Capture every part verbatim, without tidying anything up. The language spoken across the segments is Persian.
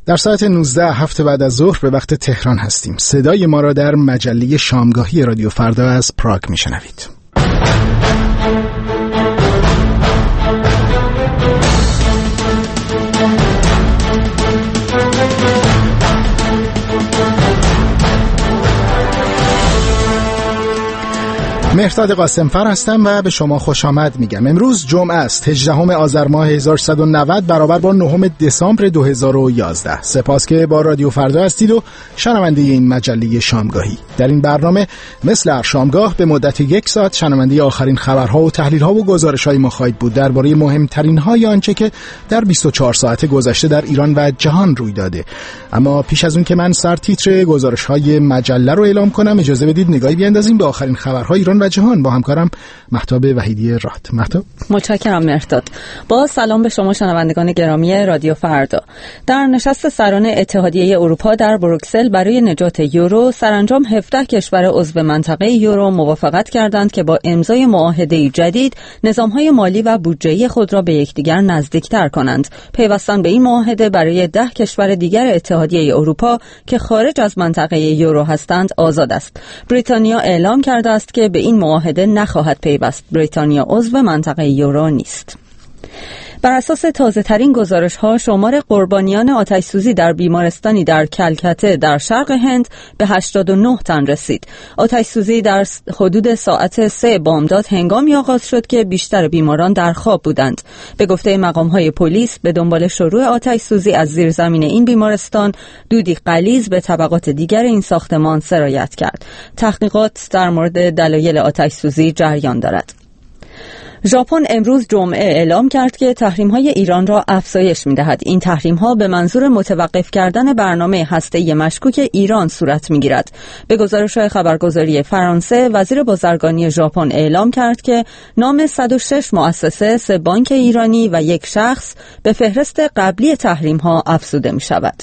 در ساعت نوزده هفت بعد از ظهر به وقت تهران هستیم. صدای ما را در مجله شامگاهی رادیو فردا از پراگ میشنوید. مهرداد قاسمفر هستم و به شما خوش آمد میگم. امروز جمعه است، هجدهم آذر ماه هزار و سیصد و نود برابر با نهم دسامبر دو هزار و یازده. سپاس که با رادیو فردا هستید و شنونده این مجله شامگاهی. در این برنامه مثل هر شامگاه به مدت یک ساعت شنونده آخرین خبرها و تحلیل‌ها و گزارش‌های ما خواهید بود درباره مهمترین های آنچه که در بیست و چهار ساعت گذشته در ایران و جهان روی داده. اما پیش از اون که من سر تیتر گزارش‌های مجله رو اعلام کنم، اجازه بدید نگاهی بیاندازیم به آخرین خبرهای ایران و جهان با همکارم مهتاب وحیدی راد. مهتاب، متشکرم مهرداد. با سلام به شما شنوندگان گرامی رادیو فردا. در نشست سران اتحادیه اروپا در بروکسل برای نجات یورو، سرانجام هفده کشور عضو منطقه یورو موافقت کردند که با امضای معاهده جدید نظام‌های مالی و بودجه‌ای خود را به یکدیگر نزدیکتر کنند. پیوستن به این معاهده برای ده کشور دیگر اتحادیه اروپا که خارج از منطقه یورو هستند آزاد است. بریتانیا اعلام کرده است که به این معاهده نخواهد پیوست. بریتانیا عضو منطقه یورو نیست. بر اساس تازه ترین گزارش ها، شمار قربانیان آتش سوزی در بیمارستانی در کلکته در شرق هند به هشتاد و نه تن رسید. آتش سوزی در حدود ساعت سه بامداد هنگامی آغاز شد که بیشتر بیماران در خواب بودند. به گفته مقام های پلیس، به دنبال شروع آتش سوزی از زیرزمین این بیمارستان، دودی غلیظ به طبقات دیگر این ساختمان سرایت کرد. تحقیقات در مورد دلایل آتش سوزی جریان دارد. ژاپن امروز جمعه اعلام کرد که تحریم‌های ایران را افزایش می‌دهد. این تحریم‌ها به منظور متوقف کردن برنامه هسته‌ای مشکوک ایران صورت می‌گیرد. به گزارش خبرگزاری فرانسه، وزیر بازرگانی ژاپن اعلام کرد که نام صد و شش مؤسسه، سه بانک ایرانی و یک شخص به فهرست قبلی تحریم‌ها افزوده می‌شود.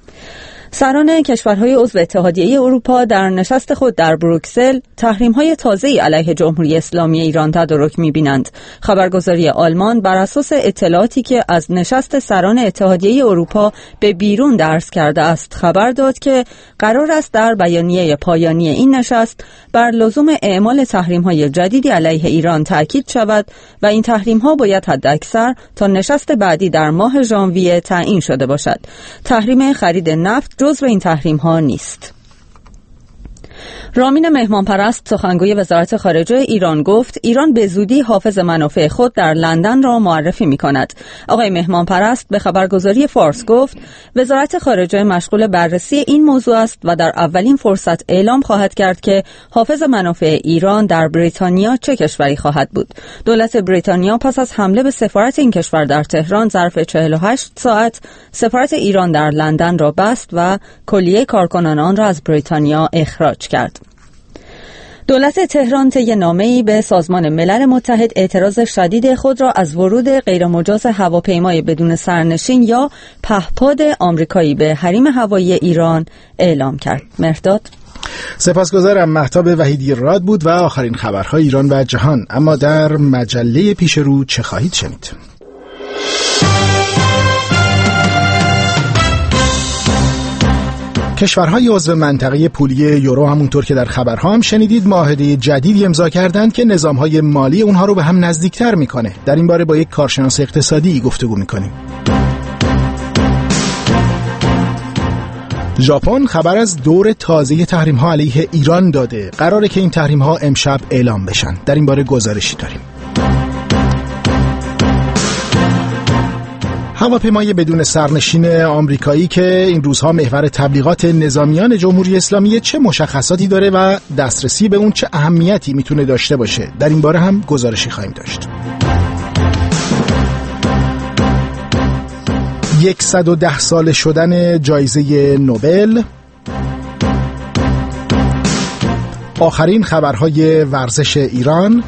سران کشورهای عضو اتحادیه اروپا در نشست خود در بروکسل تحریم‌های تازه‌ای علیه جمهوری اسلامی ایران تدارک می‌بینند. خبرگزاری آلمان بر اساس اطلاعاتی که از نشست سران اتحادیه اروپا به بیرون درز کرده است خبر داد که قرار است در بیانیه پایانی این نشست بر لزوم اعمال تحریم‌های جدیدی علیه ایران تاکید شود و این تحریم‌ها باید حداکثر تا نشست بعدی در ماه ژانویه تعیین شده باشد. تحریم خرید نفت جزو این تحریم ها نیست. رامین مهمانپرست، سخنگوی وزارت خارجه ایران، گفت ایران به زودی حافظ منافع خود در لندن را معرفی می کند. آقای مهمانپرست به خبرگزاری فارس گفت وزارت خارجه مشغول بررسی این موضوع است و در اولین فرصت اعلام خواهد کرد که حافظ منافع ایران در بریتانیا چه کشوری خواهد بود. دولت بریتانیا پس از حمله به سفارت این کشور در تهران ظرف چهل و هشت ساعت سفارت ایران در لندن را بست و کلیه کارکنان آن را از بریتانیا اخراج کرد. دولت تهران طی نامه‌ای به سازمان ملل متحد اعتراض شدید خود را از ورود غیرمجاز هواپیمای بدون سرنشین یا پهپاد آمریکایی به حریم هوایی ایران اعلام کرد. مهرداد، سپاسگزارم. مهتاب وحیدی راد بود و آخرین خبرهای ایران و جهان. اما در مجله پیش رو چه خواهید شنید؟ کشورهای عضو منطقه پولی یورو همونطور که در خبرها هم شنیدید معاهده جدیدی امضا کردند که نظامهای مالی اونها رو به هم نزدیکتر میکنه. در این باره با یک کارشناس اقتصادی گفتگو میکنیم. ژاپن خبر از دور تازه تحریم‌ها علیه ایران داده. قراره که این تحریم‌ها امشب اعلام بشن. در این باره گزارشی داریم. هواپیمای بدون سرنشین آمریکایی که این روزها محور تبلیغات نظامیان جمهوری اسلامی چه مشخصاتی داره و دسترسی به اون چه اهمیتی میتونه داشته باشه، در این باره هم گزارشی خواهیم داشت. صد و ده ساله شدن جایزه نوبل، آخرین خبرهای ورزش ایران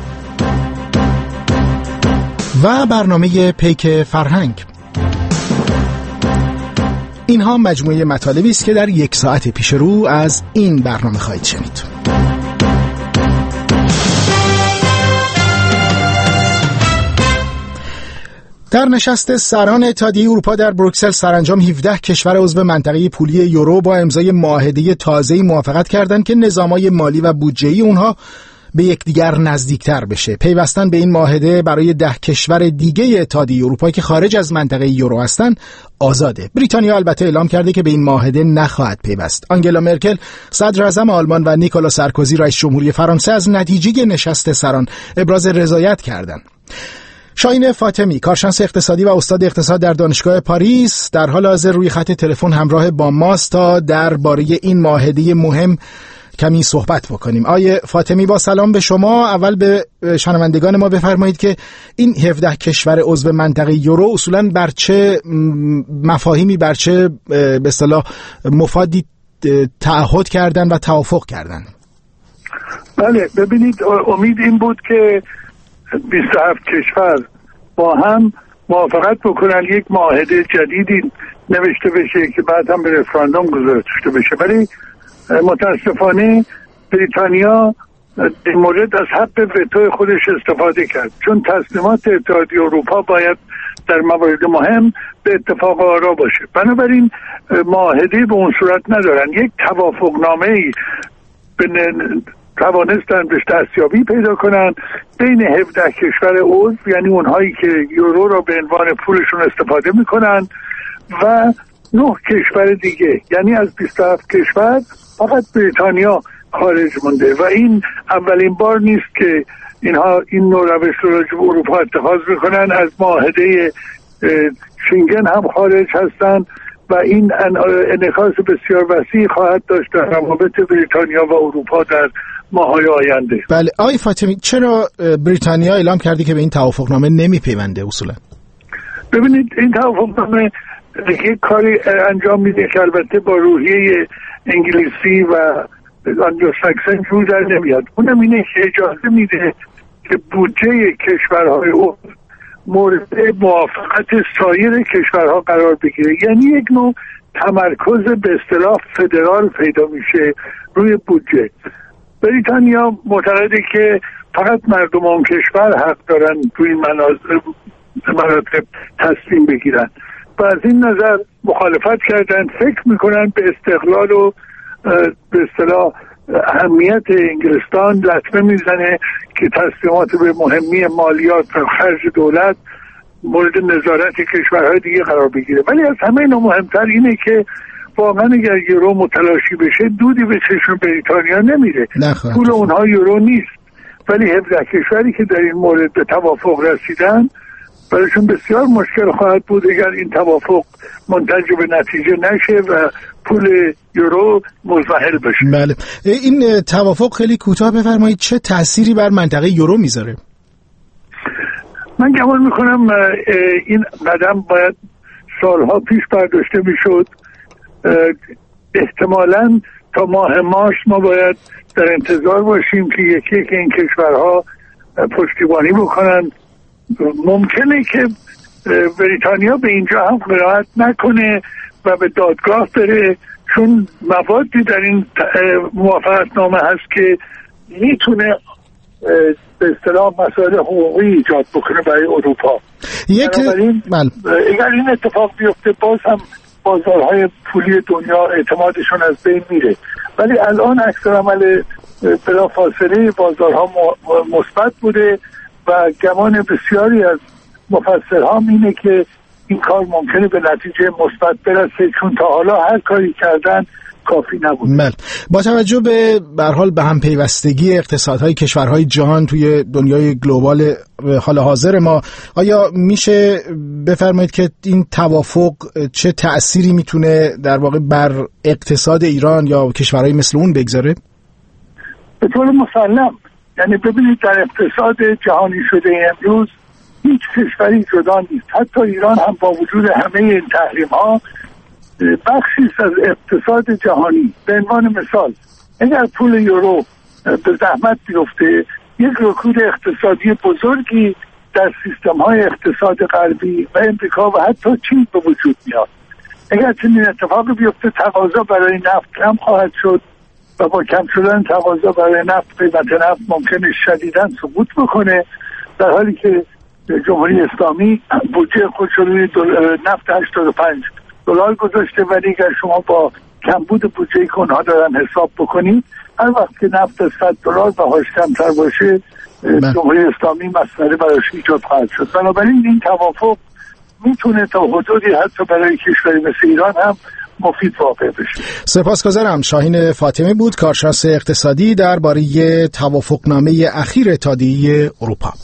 و برنامه پیک فرهنگ. اینها مجموعه مطالبی است که در یک ساعت پیش رو از این برنامه خواهید شنید. در نشست سران اتحادیه اروپا در بروکسل سرانجام هفده کشور عضو منطقه پولی یورو با امضای معاهده تازه‌ای موافقت کردند که نظام‌های مالی و بودجه‌ای اونها به یکدیگر نزدیکتر بشه. پیوستن به این معاهده برای ده کشور دیگه اتحادیه اروپا که خارج از منطقه یورو هستن آزاده. بریتانیا البته اعلام کرده که به این معاهده نخواهد پیوست. آنگلا مرکل صدر اعظم آلمان و نیکولا سارکوزی رئیس جمهوری فرانسه از نتیجه نشست سران ابراز رضایت کردند. شاهین فاطمی، کارشناس اقتصادی و استاد اقتصاد در دانشگاه پاریس، در حال حاضر روی خط تلفن همراه با ماست تا درباره این معاهده مهم کمی صحبت بکنیم. آیه فاطمی، با سلام به شما. اول به شنوندگان ما بفرمایید که این هفده کشور عضو منطقه یورو اصولاً بر چه مفاهیمی، بر چه به اصطلاح مفادی تعهد کردن و توافق کردن؟ بله، ببینید، امید این بود که بیست و هفت کشور با هم موافقت بکنن یک معاهده جدیدی نوشته بشه که بعد هم به رفراندوم گذاشته بشه، ولی متاسفانه بریتانیا این مورد از حق وتو خودش استفاده کرد، چون تصمیمات اتحادیه اروپا باید در موارد مهم به اتفاق آرا باشه. بنابراین معاهده به اون صورت ندارن. یک توافقنامه‌ای توانستن بهش دستیابی پیدا کنن بین هفده کشور عضو، یعنی اونهایی که یورو را به عنوان پولشون استفاده میکنن، و نه کشور دیگه، یعنی از بیست و هفت کشور فقط بریتانیا خارج مونده و این اولین بار نیست که اینها این نوع روش رو راجع به اروپا اتخاذ میکنن. از معاهده شنگن هم خارج هستن و این انعکاس بسیار وسیع خواهد داشت در روابط بریتانیا و اروپا در ماهای آینده. بله، آقای فاطمی، چرا بریتانیا اعلام کرده که به این توافقنامه نمیپیونده اصولا؟ ببینید، این توافقنامه یک کاری انجام میده که البته با روحیه انگلیسی و آنگلوساکسن جور در نمیاد. اونم اینه که اجازه میده که بودجه کشورهای او مورد موافقت سایر کشورها قرار بگیره، یعنی یک نوع تمرکز به اصطلاح فدرال پیدا میشه روی بودجه. بریتانیا معتقده که فقط مردم اون کشور حق دارن روی این مناطق تصمیم بگیرن و از این نظر مخالفت کردن. فکر میکنن به استقلال و به اصطلاح اهمیت انگلستان لطمه میزنه که تصمیمات به مهمی مالیات و خرج دولت مورد نظارت کشورهای دیگه قرار بگیره. ولی از همه اینا مهمتر اینه که واقعا اگر یورو متلاشی بشه دودی به چشم بریتانیا نمیره. پول اونها یورو نیست، ولی هفده کشوری که در این مورد به توافق رسیدن برایشون بسیار مشکل خواهد بود اگر این توافق منتج به نتیجه نشه و پول یورو مزمحل بشه. بله، این توافق خیلی کوتاه بفرمایید چه تأثیری بر منطقه یورو میذاره؟ من گمان میکنم این قدم باید سالها پیش برداشته میشد. احتمالاً تا ماه مارس ما باید در انتظار باشیم که یکی یک این کشورها پشتیبانی بکنن. ممکنه که بریتانیا به اینجا هم قرائت نکنه و به دادگاه بره، چون موادی در این موافقتنامه هست که میتونه به اصطلاح مسائل حقوقی ایجاد بکنه برای اروپا. بنابراین اگر این اتفاق بیفته باز هم بازارهای پولی دنیا اعتمادشون از بین میره، ولی الان اکثر عمل بلافاصله بازارها مثبت بوده و گمان بسیاری از مفسرها اینه که این کار ممکنه به نتیجه مثبت برسه، چون تا حالا هر کاری کردن کافی نبود. بله، با توجه به به هر حال به هم پیوستگی اقتصادهای کشورهای جهان توی دنیای گلوبال حال حاضر ما، آیا میشه بفرمایید که این توافق چه تأثیری میتونه در واقع بر اقتصاد ایران یا کشورهای مثل اون بگذاره؟ به طور مسلم، یعنی ببینید در اقتصاد جهانی شده امروز هیچ کشوری جدا نیست. حتی ایران هم با وجود همه این تحریم ها بخشی از اقتصاد جهانی. به عنوان مثال اگر پول یورو به زحمت بیفته یک رکود اقتصادی بزرگی در سیستم های اقتصاد غربی و امریکا و حتی چین به وجود میاد. اگر چنین اتفاقی بیفته تقاضا برای نفت کم خواهد شد و با کم شدن تقاضا برای نفت قیمت نفت ممکنه شدیداً سقوط بکنه، در حالی که جمهوری اسلامی بودجه خودش روی نفت هشتاد و پنج دلار گذاشته، ولی اگر شما با کمبود بودجه که اونها دارن حساب بکنید، هر وقت که نفت صد دلار و هاش کمتر باشه جمهوری اسلامی مسئله براش ایجاد خواهد شد. بنابراین این توافق میتونه تا حدودی حتی برای کشوری مثل ایران هم مفید واقع بشه. سپاسگزارم. شاهین فاطمی بود، کارشناس اقتصادی درباره توافقنامه اخیر اتحادیه اروپا.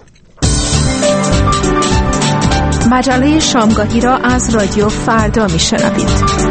مجله شامگاهی را از رادیو فردا میشنوید.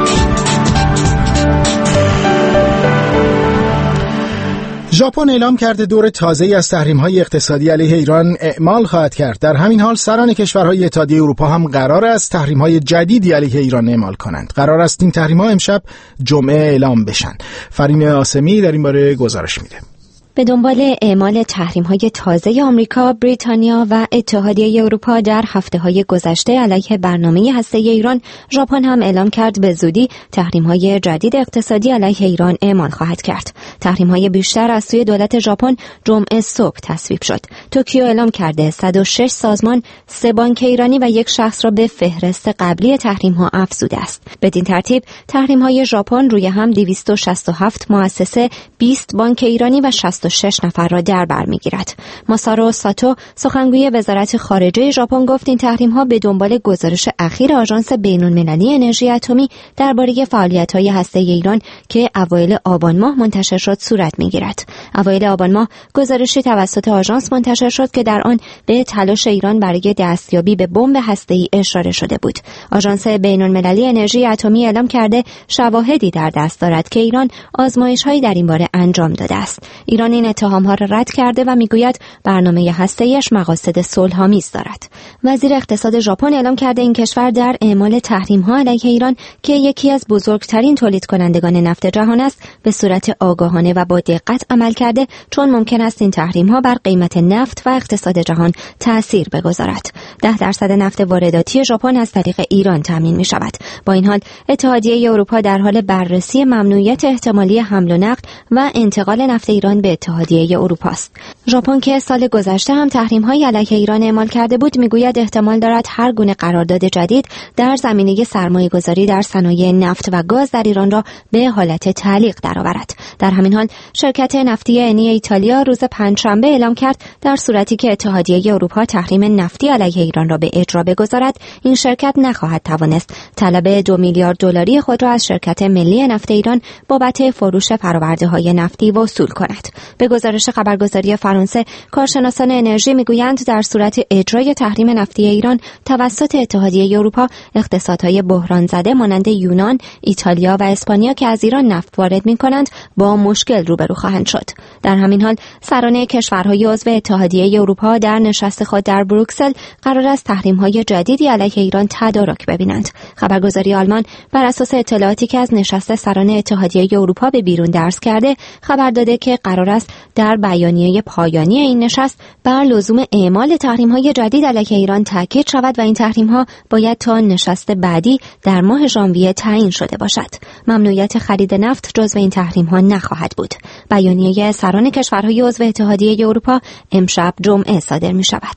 ژاپن اعلام کرده دور تازه‌ای از تحریم‌های اقتصادی علیه ایران اعمال خواهد کرد. در همین حال سران کشورهای اتحادیه اروپا هم قرار است تحریم‌های جدیدی علیه ایران اعمال کنند. قرار است این تحریم‌ها امشب جمعه اعلام بشن. فرین آسمی در این باره گزارش میده. به دنبال اعمال تحریم‌های تازه آمریکا، بریتانیا و اتحادیه اروپا در هفته‌های گذشته علیه برنامه هسته‌ای ایران، ژاپن هم اعلام کرد به زودی تحریم‌های جدید اقتصادی علیه ایران اعمال خواهد کرد. تحریم‌های بیشتر از سوی دولت ژاپن جمعه صبح تصویب شد. توکیو اعلام کرده صد و شش سازمان، سه بانک ایرانی و یک شخص را به فهرست قبلی تحریم‌ها افزوده است. بدین ترتیب تحریم‌های ژاپن روی هم دویست و شصت و هفت مؤسسه، بیست بانک ایرانی و شصت و شش نفر را در بر می‌گیرد. ماسارو ساتو، سخنگوی وزارت خارجه ژاپن، گفت این تحریم‌ها به دنبال گزارش اخیر آژانس بین‌المللی انرژی اتمی درباره فعالیت‌های هسته‌ای ایران که اوایل آبان ماه منتشر شد صورت می‌گیرد. اوایل آبان ماه گزارشی توسط آژانس منتشر شد که در آن به تلاش ایران برای دستیابی به بمب هسته‌ای اشاره شده بود. آژانس بین‌المللی انرژی اتمی اعلام کرده شواهدی در دست دارد که ایران آزمایش‌هایی در این باره انجام داده است. ایران این اتهام‌ها را رد کرده و میگوید برنامه هسته‌ایش مقاصد صلح‌آمیز دارد. وزیر اقتصاد ژاپن اعلام کرده این کشور در اعمال تحریم‌ها علیه ایران که یکی از بزرگترین تولید کنندگان نفت جهان است، به صورت آگاهانه و با دقت عمل کرده، چون ممکن است این تحریم‌ها بر قیمت نفت و اقتصاد جهان تأثیر بگذارد. ده درصد نفت وارداتی ژاپن از طریق ایران تامین می‌شود. با این حال اتحادیه اروپا در حال بررسی ممنوعیت احتمالی حمل و نقل و انتقال نفت ایران به اتحادیه اروپا است. ژاپن که سال گذشته هم تحریم‌های علیه ایران اعمال کرده بود، میگوید احتمال دارد هر گونه قرارداد جدید در زمینه سرمایه‌گذاری در صنایع نفت و گاز در ایران را به حالت تعلیق درآورد. در همین حال شرکت نفتی انی ایتالیا روز پنجشنبه اعلام کرد در صورتی که اتحادیه اروپا تحریم نفتی علیه ایران را به اجرا بگذارد، این شرکت نخواهد توانست طلب دو میلیارد دلاری خود را از شرکت ملی نفت ایران بابت فروش فرآورده‌های نفتی وصول کند. به گزارش خبرگزاری فرانسه، کارشناسان انرژی میگویند در صورت اجرای تحریم نفتی ایران توسط اتحادیه اروپا، اقتصادهای بحران زده مانند یونان، ایتالیا و اسپانیا که از ایران نفت وارد می‌کنند با مشکل روبرو خواهند شد. در همین حال سران کشورهای عضو اتحادیه اروپا در نشست خود در بروکسل قرار است تحریم‌های جدیدی علیه ایران تدارک ببینند. خبرگزاری آلمان بر اساس اطلاعاتی که از نشست سران اتحادیه اروپا به بیرون درز کرده خبر داده که قرار است در بیانیه پایانی این نشست بر لزوم اعمال تحریم‌های جدید علیه ایران تاکید شود و این تحریم‌ها باید تا نشست بعدی در ماه ژانویه تعیین شده باشد. ممنوعیت خرید نفت جزو این تحریم‌ها نخواهد بود. بیانیه سران کشورهای عضو اتحادیه اروپا امشب جمعه صادر می‌شود.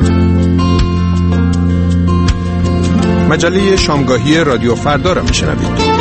مجله شامگاهی رادیو فردا را می‌شنوید.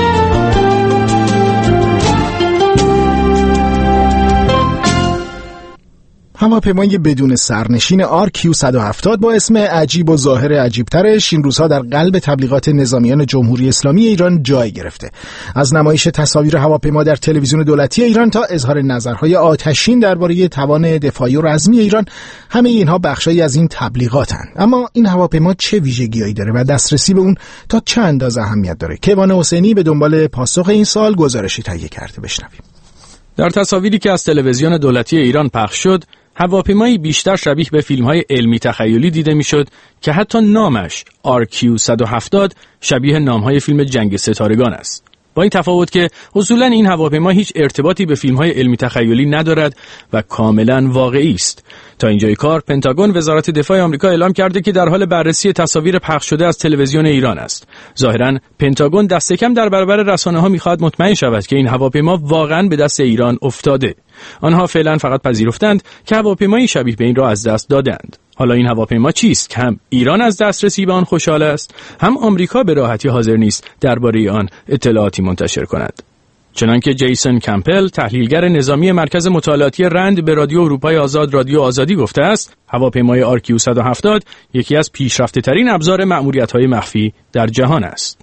هواپیمای بدون سرنشین آر کیو صد و هفتاد با اسم عجیب و ظاهر عجیبترش این روزها در قلب تبلیغات نظامیان جمهوری اسلامی ایران جای گرفته. از نمایش تصاویر هواپیما در تلویزیون دولتی ایران تا اظهار نظرهای آتشین درباره توان دفاعی و رزمی ایران، همه اینها بخشایی از این تبلیغاتن. اما این هواپیما چه ویژگی‌هایی داره و دسترسی به اون تا چه اندازه اهمیت داره؟ کیوان حسینی به دنبال پاسخ این سوال گزارشی تهیه کرده. بشنویم. در تصاویری که از تلویزیون دولتی ایران پخش شد، هواپیمایی بیشتر شبیه به فیلم‌های علمی تخیلی دیده می‌شد که حتی نامش آر کیو صد و هفتاد شبیه نام‌های فیلم جنگ ستارگان است. با این تفاوت که اصولاً این هواپیما هیچ ارتباطی به فیلم‌های علمی تخیلی ندارد و کاملاً واقعی است. تا اینجای کار پنتاگون وزارت دفاع آمریکا اعلام کرده که در حال بررسی تصاویر پخش شده از تلویزیون ایران است. ظاهراً پنتاگون دست کم در برابر رسانه‌ها می‌خواهد مطمئن شود که این هواپیما واقعاً به دست ایران افتاده. آنها فعلا فقط پذیرفتند که هواپیمایی شبیه به این را از دست دادند. حالا این هواپیما چیست که هم ایران از دسترسی به آن خوشحال است، هم آمریکا به راحتی حاضر نیست درباره آن اطلاعاتی منتشر کند. چنانکه جیسون کمپل، تحلیلگر نظامی مرکز مطالعاتی رند به رادیو اروپای آزاد رادیو آزادی گفته است، هواپیمای آر کیو صد و هفتاد یکی از پیشرفته‌ترین ابزار مأموریت‌های مخفی در جهان است.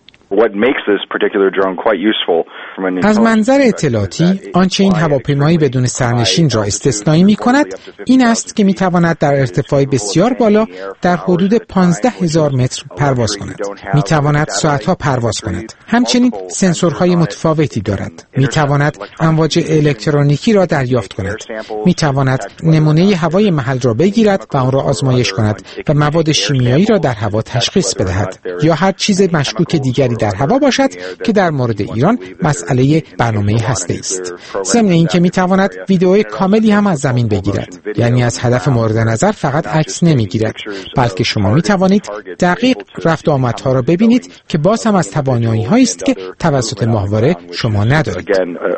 از منظر اطلاعاتی، آنچه این هواپیمایی بدون سرنشین را استثنایی می‌کند این است که می‌تواند در ارتفاع بسیار بالا در حدود پانزده هزار متر پرواز کند. می‌تواند ساعت‌ها پرواز کند. همچنین سنسورهای متفاوتی دارد. می‌تواند امواج الکترونیکی را دریافت کند. می‌تواند نمونه هوای محل را بگیرد و آن را آزمایش کند و مواد شیمیایی را در هوا تشخیص بدهد یا هر چیز مشکوک دیگری در هوا باشد که در مورد ایران مسئله برنامه هسته‌ای است. ضمن اینکه میتواند ویدئوی کاملی هم از زمین بگیرد، یعنی از هدف مورد نظر فقط عکس نمیگیرد، بلکه شما میتوانید دقیق رفت و آمدها را ببینید که باز هم از توانایی‌هایی است که توسط ماهواره شما ندارید.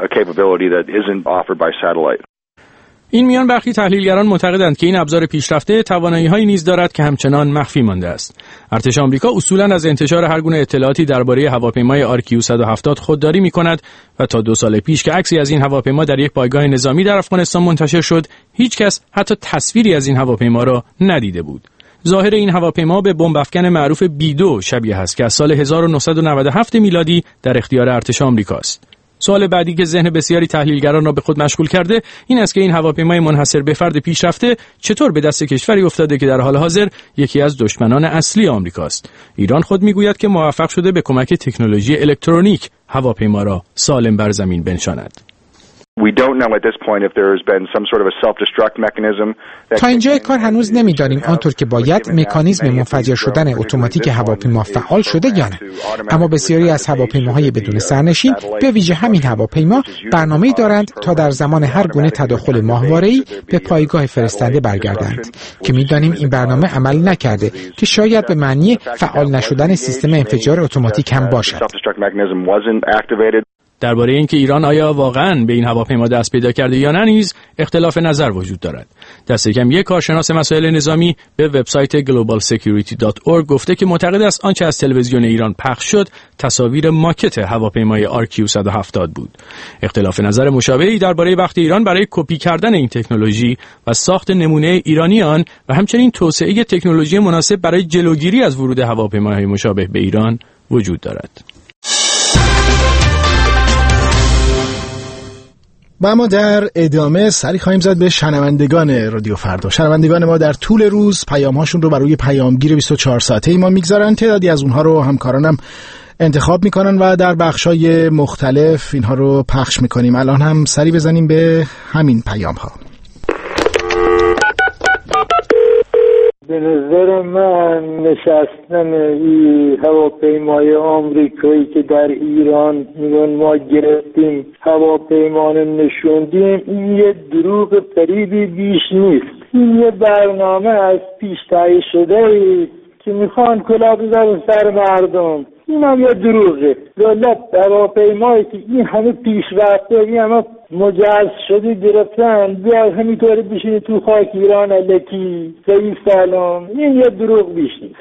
این میان برخی تحلیلگران معتقدند که این ابزار پیشرفته توانایی‌هایی نیز دارد که همچنان مخفی مانده است. ارتش آمریکا اصولاً از انتشار هر گونه اطلاعاتی درباره هواپیمای آر کیو صد و هفتاد خودداری می‌کند و تا دو سال پیش که عکسی از این هواپیما در یک پایگاه نظامی در افغانستان منتشر شد، هیچ کس حتی تصویری از این هواپیما را ندیده بود. ظاهر این هواپیما به بمب افکن معروف بی دو شبیه است که از سال هزار و نهصد و نود و هفت میلادی در اختیار ارتش آمریکاست. سوال بعدی که ذهن بسیاری تحلیلگران را به خود مشغول کرده این است که این هواپیمای منحصر به فرد پیشرفته چطور به دست کشوری افتاده که در حال حاضر یکی از دشمنان اصلی آمریکاست. ایران خود میگوید که موفق شده به کمک تکنولوژی الکترونیک هواپیما را سالم بر زمین بنشاند. تا اینجای کار هنوز نمی‌دانیم آنطور که باید مکانیزم منفجر شدن اتوماتیک هواپیما فعال شده یا نه. اما بسیاری از هواپیماهای بدون سرنشین به ویژه همین هواپیما برنامه‌ای دارند تا در زمان هر گونه تداخل ماهواره‌ای به پایگاه فرستنده برگردند که می‌دانیم این برنامه عمل نکرده که شاید به معنی فعال نشدن سیستم انفجار اتوماتیک هم باشد. درباره اینکه ایران آیا واقعاً به این هواپیما دست پیدا کرده یا نه نیز اختلاف نظر وجود دارد. دست کم یک کارشناس مسائل نظامی به وبسایت گلوبال سکیوریتی دات اورگ گفته که معتقد است آنچه از تلویزیون ایران پخش شد تصاویر ماکت هواپیمای آر کیو صد و هفتاد بود. اختلاف نظر مشابهی درباره وقت ایران برای کپی کردن این تکنولوژی و ساخت نمونه ایرانی آن و همچنین توسعه تکنولوژی مناسب برای جلوگیری از ورود هواپیماهای مشابه به ایران وجود دارد. و ما در ادامه سری خواهیم زد به شنوندگان رادیو فردا. شنوندگان ما در طول روز پیام‌هاشون رو بر روی پیامگیر بیست و چهار ساعته ما میگذارن. تعدادی از اونها رو همکارانم انتخاب میکنن و در بخشای مختلف اینها رو پخش میکنیم. الان هم سری بزنیم به همین پیام‌ها. به نظر من نشستن این هواپیمای آمریکایی که در ایران میگن ما گرفتیم هواپیما رو نشوندیم، این یه دروغ فریبی بیش نیست. این یه برنامه از پیش تهیه شده که میخوان کلاه بزنن سر مردم. این هم یه دروغه. دولت هواپیمایی که این همه پیشرفته، این همه مجهز شده گرفتن، بیا همینطوری بشینی تو خاک ایران الکی سه سالم. این یه دروغ بیش نیست.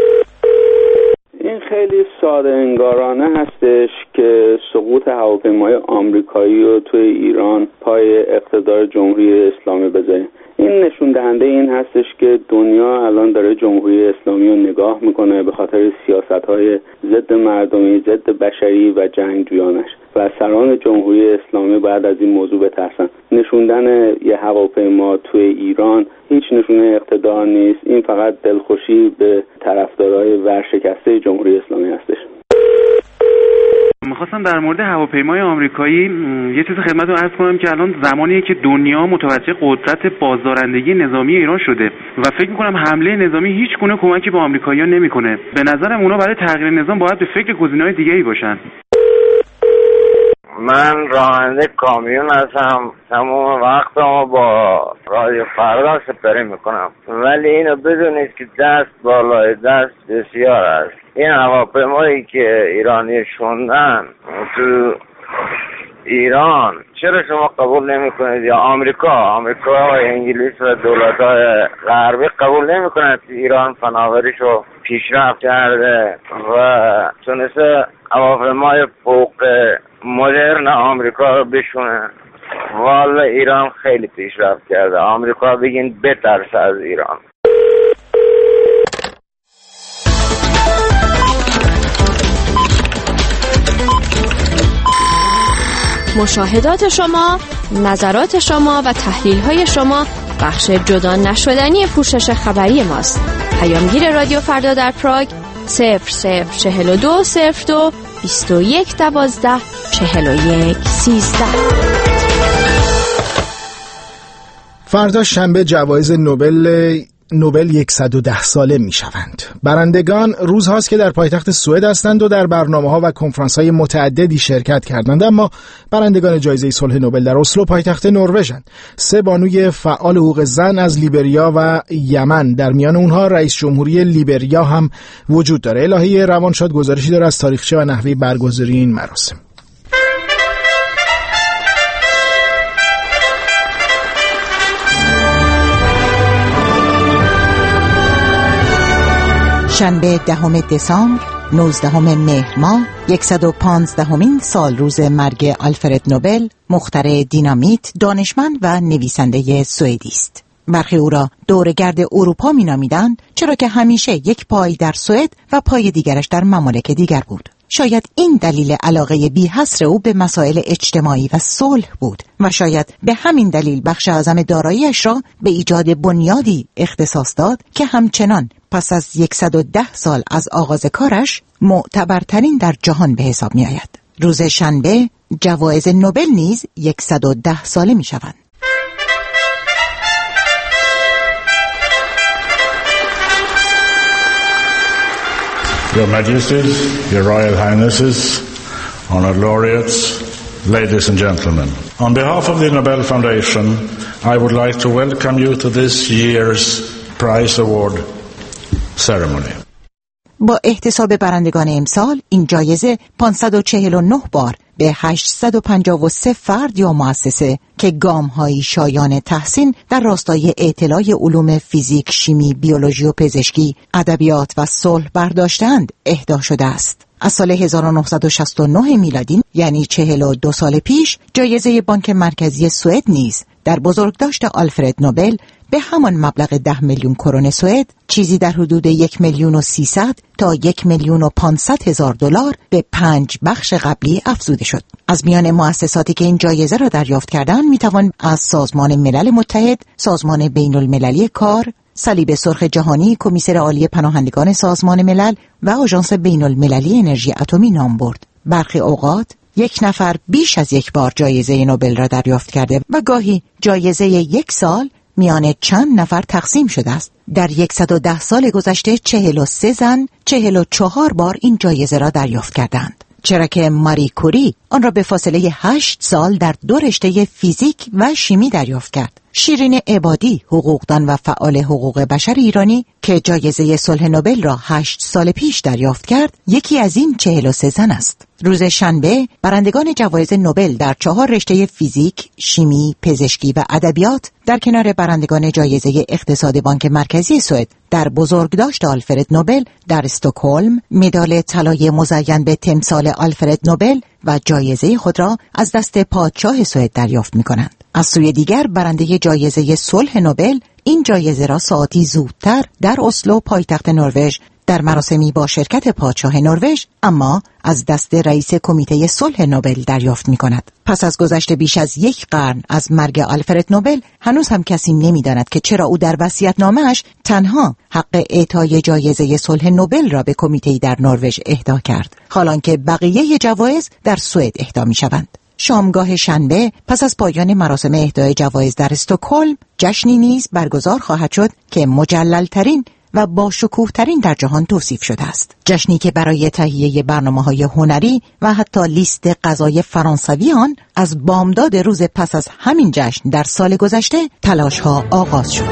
این خیلی ساده انگارانه هستش که سقوط هواپیمای آمریکایی رو توی ایران پای اقتدار جمهوری اسلامی بذاره. این نشون دهنده این هستش که دنیا الان داره جمهوری اسلامی رو نگاه میکنه به خاطر سیاست‌های ضد مردمی، ضد بشری و جنگجویانش و سران جمهوری اسلامی بعد از این موضوع بترسن. نشوندن یه هواپیما توی ایران هیچ نشونه اقتدار نیست. این فقط دلخوشی به طرفدارای ورشکسته جمهوری اسلامی هستش. میخواستم در مورد هواپیمای آمریکایی یه چیز خدمتتون عرض کنم که الان زمانیه که دنیا متوجه قدرت بازدارندگی نظامی ایران شده و فکر میکنم حمله نظامی هیچ گونه کمکی به آمریکایی‌ها نمیکنه. به نظرم اونا برای تغییر نظام باید به فکر گزینه‌های دیگه‌ای باشن. من راننده کامیون هستم، تمام وقتمو با رادیو فردا سپری میکنم، ولی اینو بدونید که دست بالای دست بسیار است. این هواپیمایی که ایرانی شوندن تو ایران چرا شما قبول نمی کنید؟ یا آمریکا آمریکا و انگلیس و دولت‌های غربی قبول نمی کنند که ایران فناوریشو پیشرفت کرده و تونسته هواپیمای فوق مدرن آمریکا رو بشونه؟ والا ایران خیلی پیشرفت کرده، آمریکا بگین بترسه از ایران. مشاهدات شما، نظرات شما و تحلیل‌های شما بخش جدا نشدنی پوشش خبری ماست. پیامگیر رادیو فردا در پراگ صفر صفر چهل و دو صفر دو بیست و یک دوازده چهل و یک سیزده. فردا شنبه جوایز نوبل نوبل صد و ده ساله می شوند. برندگان روزهاست که در پایتخت سوئد هستند و در برنامه‌ها و کنفرانس‌های متعددی شرکت کردند، اما برندگان جایزه صلح نوبل در اسلو پایتخت نروژند. سه بانوی فعال حقوق زن از لیبریا و یمن، در میان اونها رئیس جمهوری لیبریا هم وجود داره. الهی روانشاد گزارشی داره از تاریخچه و نحوه برگزاری این مراسم. شنبه دهم دسامبر نوزدهم مهر ماه صد و پانزدهمین سال روز مرگ آلفرد نوبل، مخترع دینامیت، دانشمند و نویسنده سوئدی است. برخی او را دورگرد اروپا می نامیدند، چرا که همیشه یک پای در سوئد و پای دیگرش در ممالک دیگر بود. شاید این دلیل علاقه بی‌حصر او به مسائل اجتماعی و صلح بود و شاید به همین دلیل بخش اعظم دارایی‌اش را به ایجاد بنیادی اختصاص داد که همچنان پس از صد و ده سال از آغاز کارش معتبرترین در جهان به حساب می آید. روز شنبه جوایز نوبل نیز صد و ده ساله می شوند. Your Majesties, Your Royal Highnesses, Honored Laureates, ladies and gentlemen. On behalf of the Nobel Foundation, I would like to welcome you to this year's prize award ceremony. با احتساب برندگان امسال، این جایزه پانصد و چهل و نه بار به هشتصد و پنجاه و سه فرد یا مؤسسه که گام‌های شایان تحسین در راستای اطلاع علوم فیزیک، شیمی، بیولوژی و پزشکی، ادبیات و صلح برداشتند اهدا شده است. از سال هزار و نهصد و شصت و نه میلادی، یعنی چهل و دو سال پیش، جایزه بانک مرکزی سوئد نیز در بزرگداشت آلفرد نوبل به همان مبلغ ده میلیون کرون سوئد، چیزی در حدود یک میلیون و سیصد تا یک میلیون و پانصد هزار دلار به پنج بخش قبلی افزوده شد. از میان مؤسساتی که این جایزه را دریافت کردند میتوان از سازمان ملل متحد، سازمان بین المللی کار، صلیب سرخ جهانی، کمیسر عالی پناهندگان سازمان ملل و آژانس بین المللی انرژی اتمی نام برد. برخی اوقات یک نفر بیش از یک بار جایزه نوبل را دریافت کرده و گاهی جایزه یک سال میان چند نفر تقسیم شده است. در صد و ده سال گذشته چهل و سه زن چهل و چهار بار این جایزه را دریافت کردند، چرا که ماری کوری آن را به فاصله هشت سال در دو رشته فیزیک و شیمی دریافت کرد. شیرین عبادی، حقوقدان و فعال حقوق بشر ایرانی که جایزه صلح نوبل را هشت سال پیش دریافت کرد، یکی از این چهل و سه زن است. روز شنبه برندگان جوایز نوبل در چهار رشته فیزیک، شیمی، پزشکی و ادبیات در کنار برندگان جایزه اقتصاد بانک مرکزی سوئد در بزرگداشت آلفرد نوبل در استکهلم مدال طلای مزین به تمثال آلفرد نوبل و جایزه خود را از دست پادشاه سوئد دریافت می‌کنند. از سوی دیگر برنده جایزه صلح نوبل این جایزه را ساعتی زودتر در اسلو پایتخت نروژ در مراسمی با شرکت پادشاه نروژ اما از دست رئیس کمیته صلح نوبل دریافت می‌کند. پس از گذشت بیش از یک قرن از مرگ آلفرد نوبل هنوز هم کسی نمی‌داند که چرا او در وصیت‌نامه‌اش تنها حق اعطای جایزه صلح نوبل را به کمیته‌ای در نروژ اهدا کرد، حالانکه بقیه جوایز در سوئد اهدا می‌شوند. شامگاه شنبه پس از پایان مراسم اهدای جوایز در استکهلم، جشنی نیز برگزار خواهد شد که مجلل‌ترین و با شکوه ترین در جهان توصیف شده است. جشنی که برای تهیه برنامه‌های هنری و حتی لیست غذای فرانسوی آن از بامداد روز پس از همین جشن در سال گذشته تلاش‌ها آغاز شد.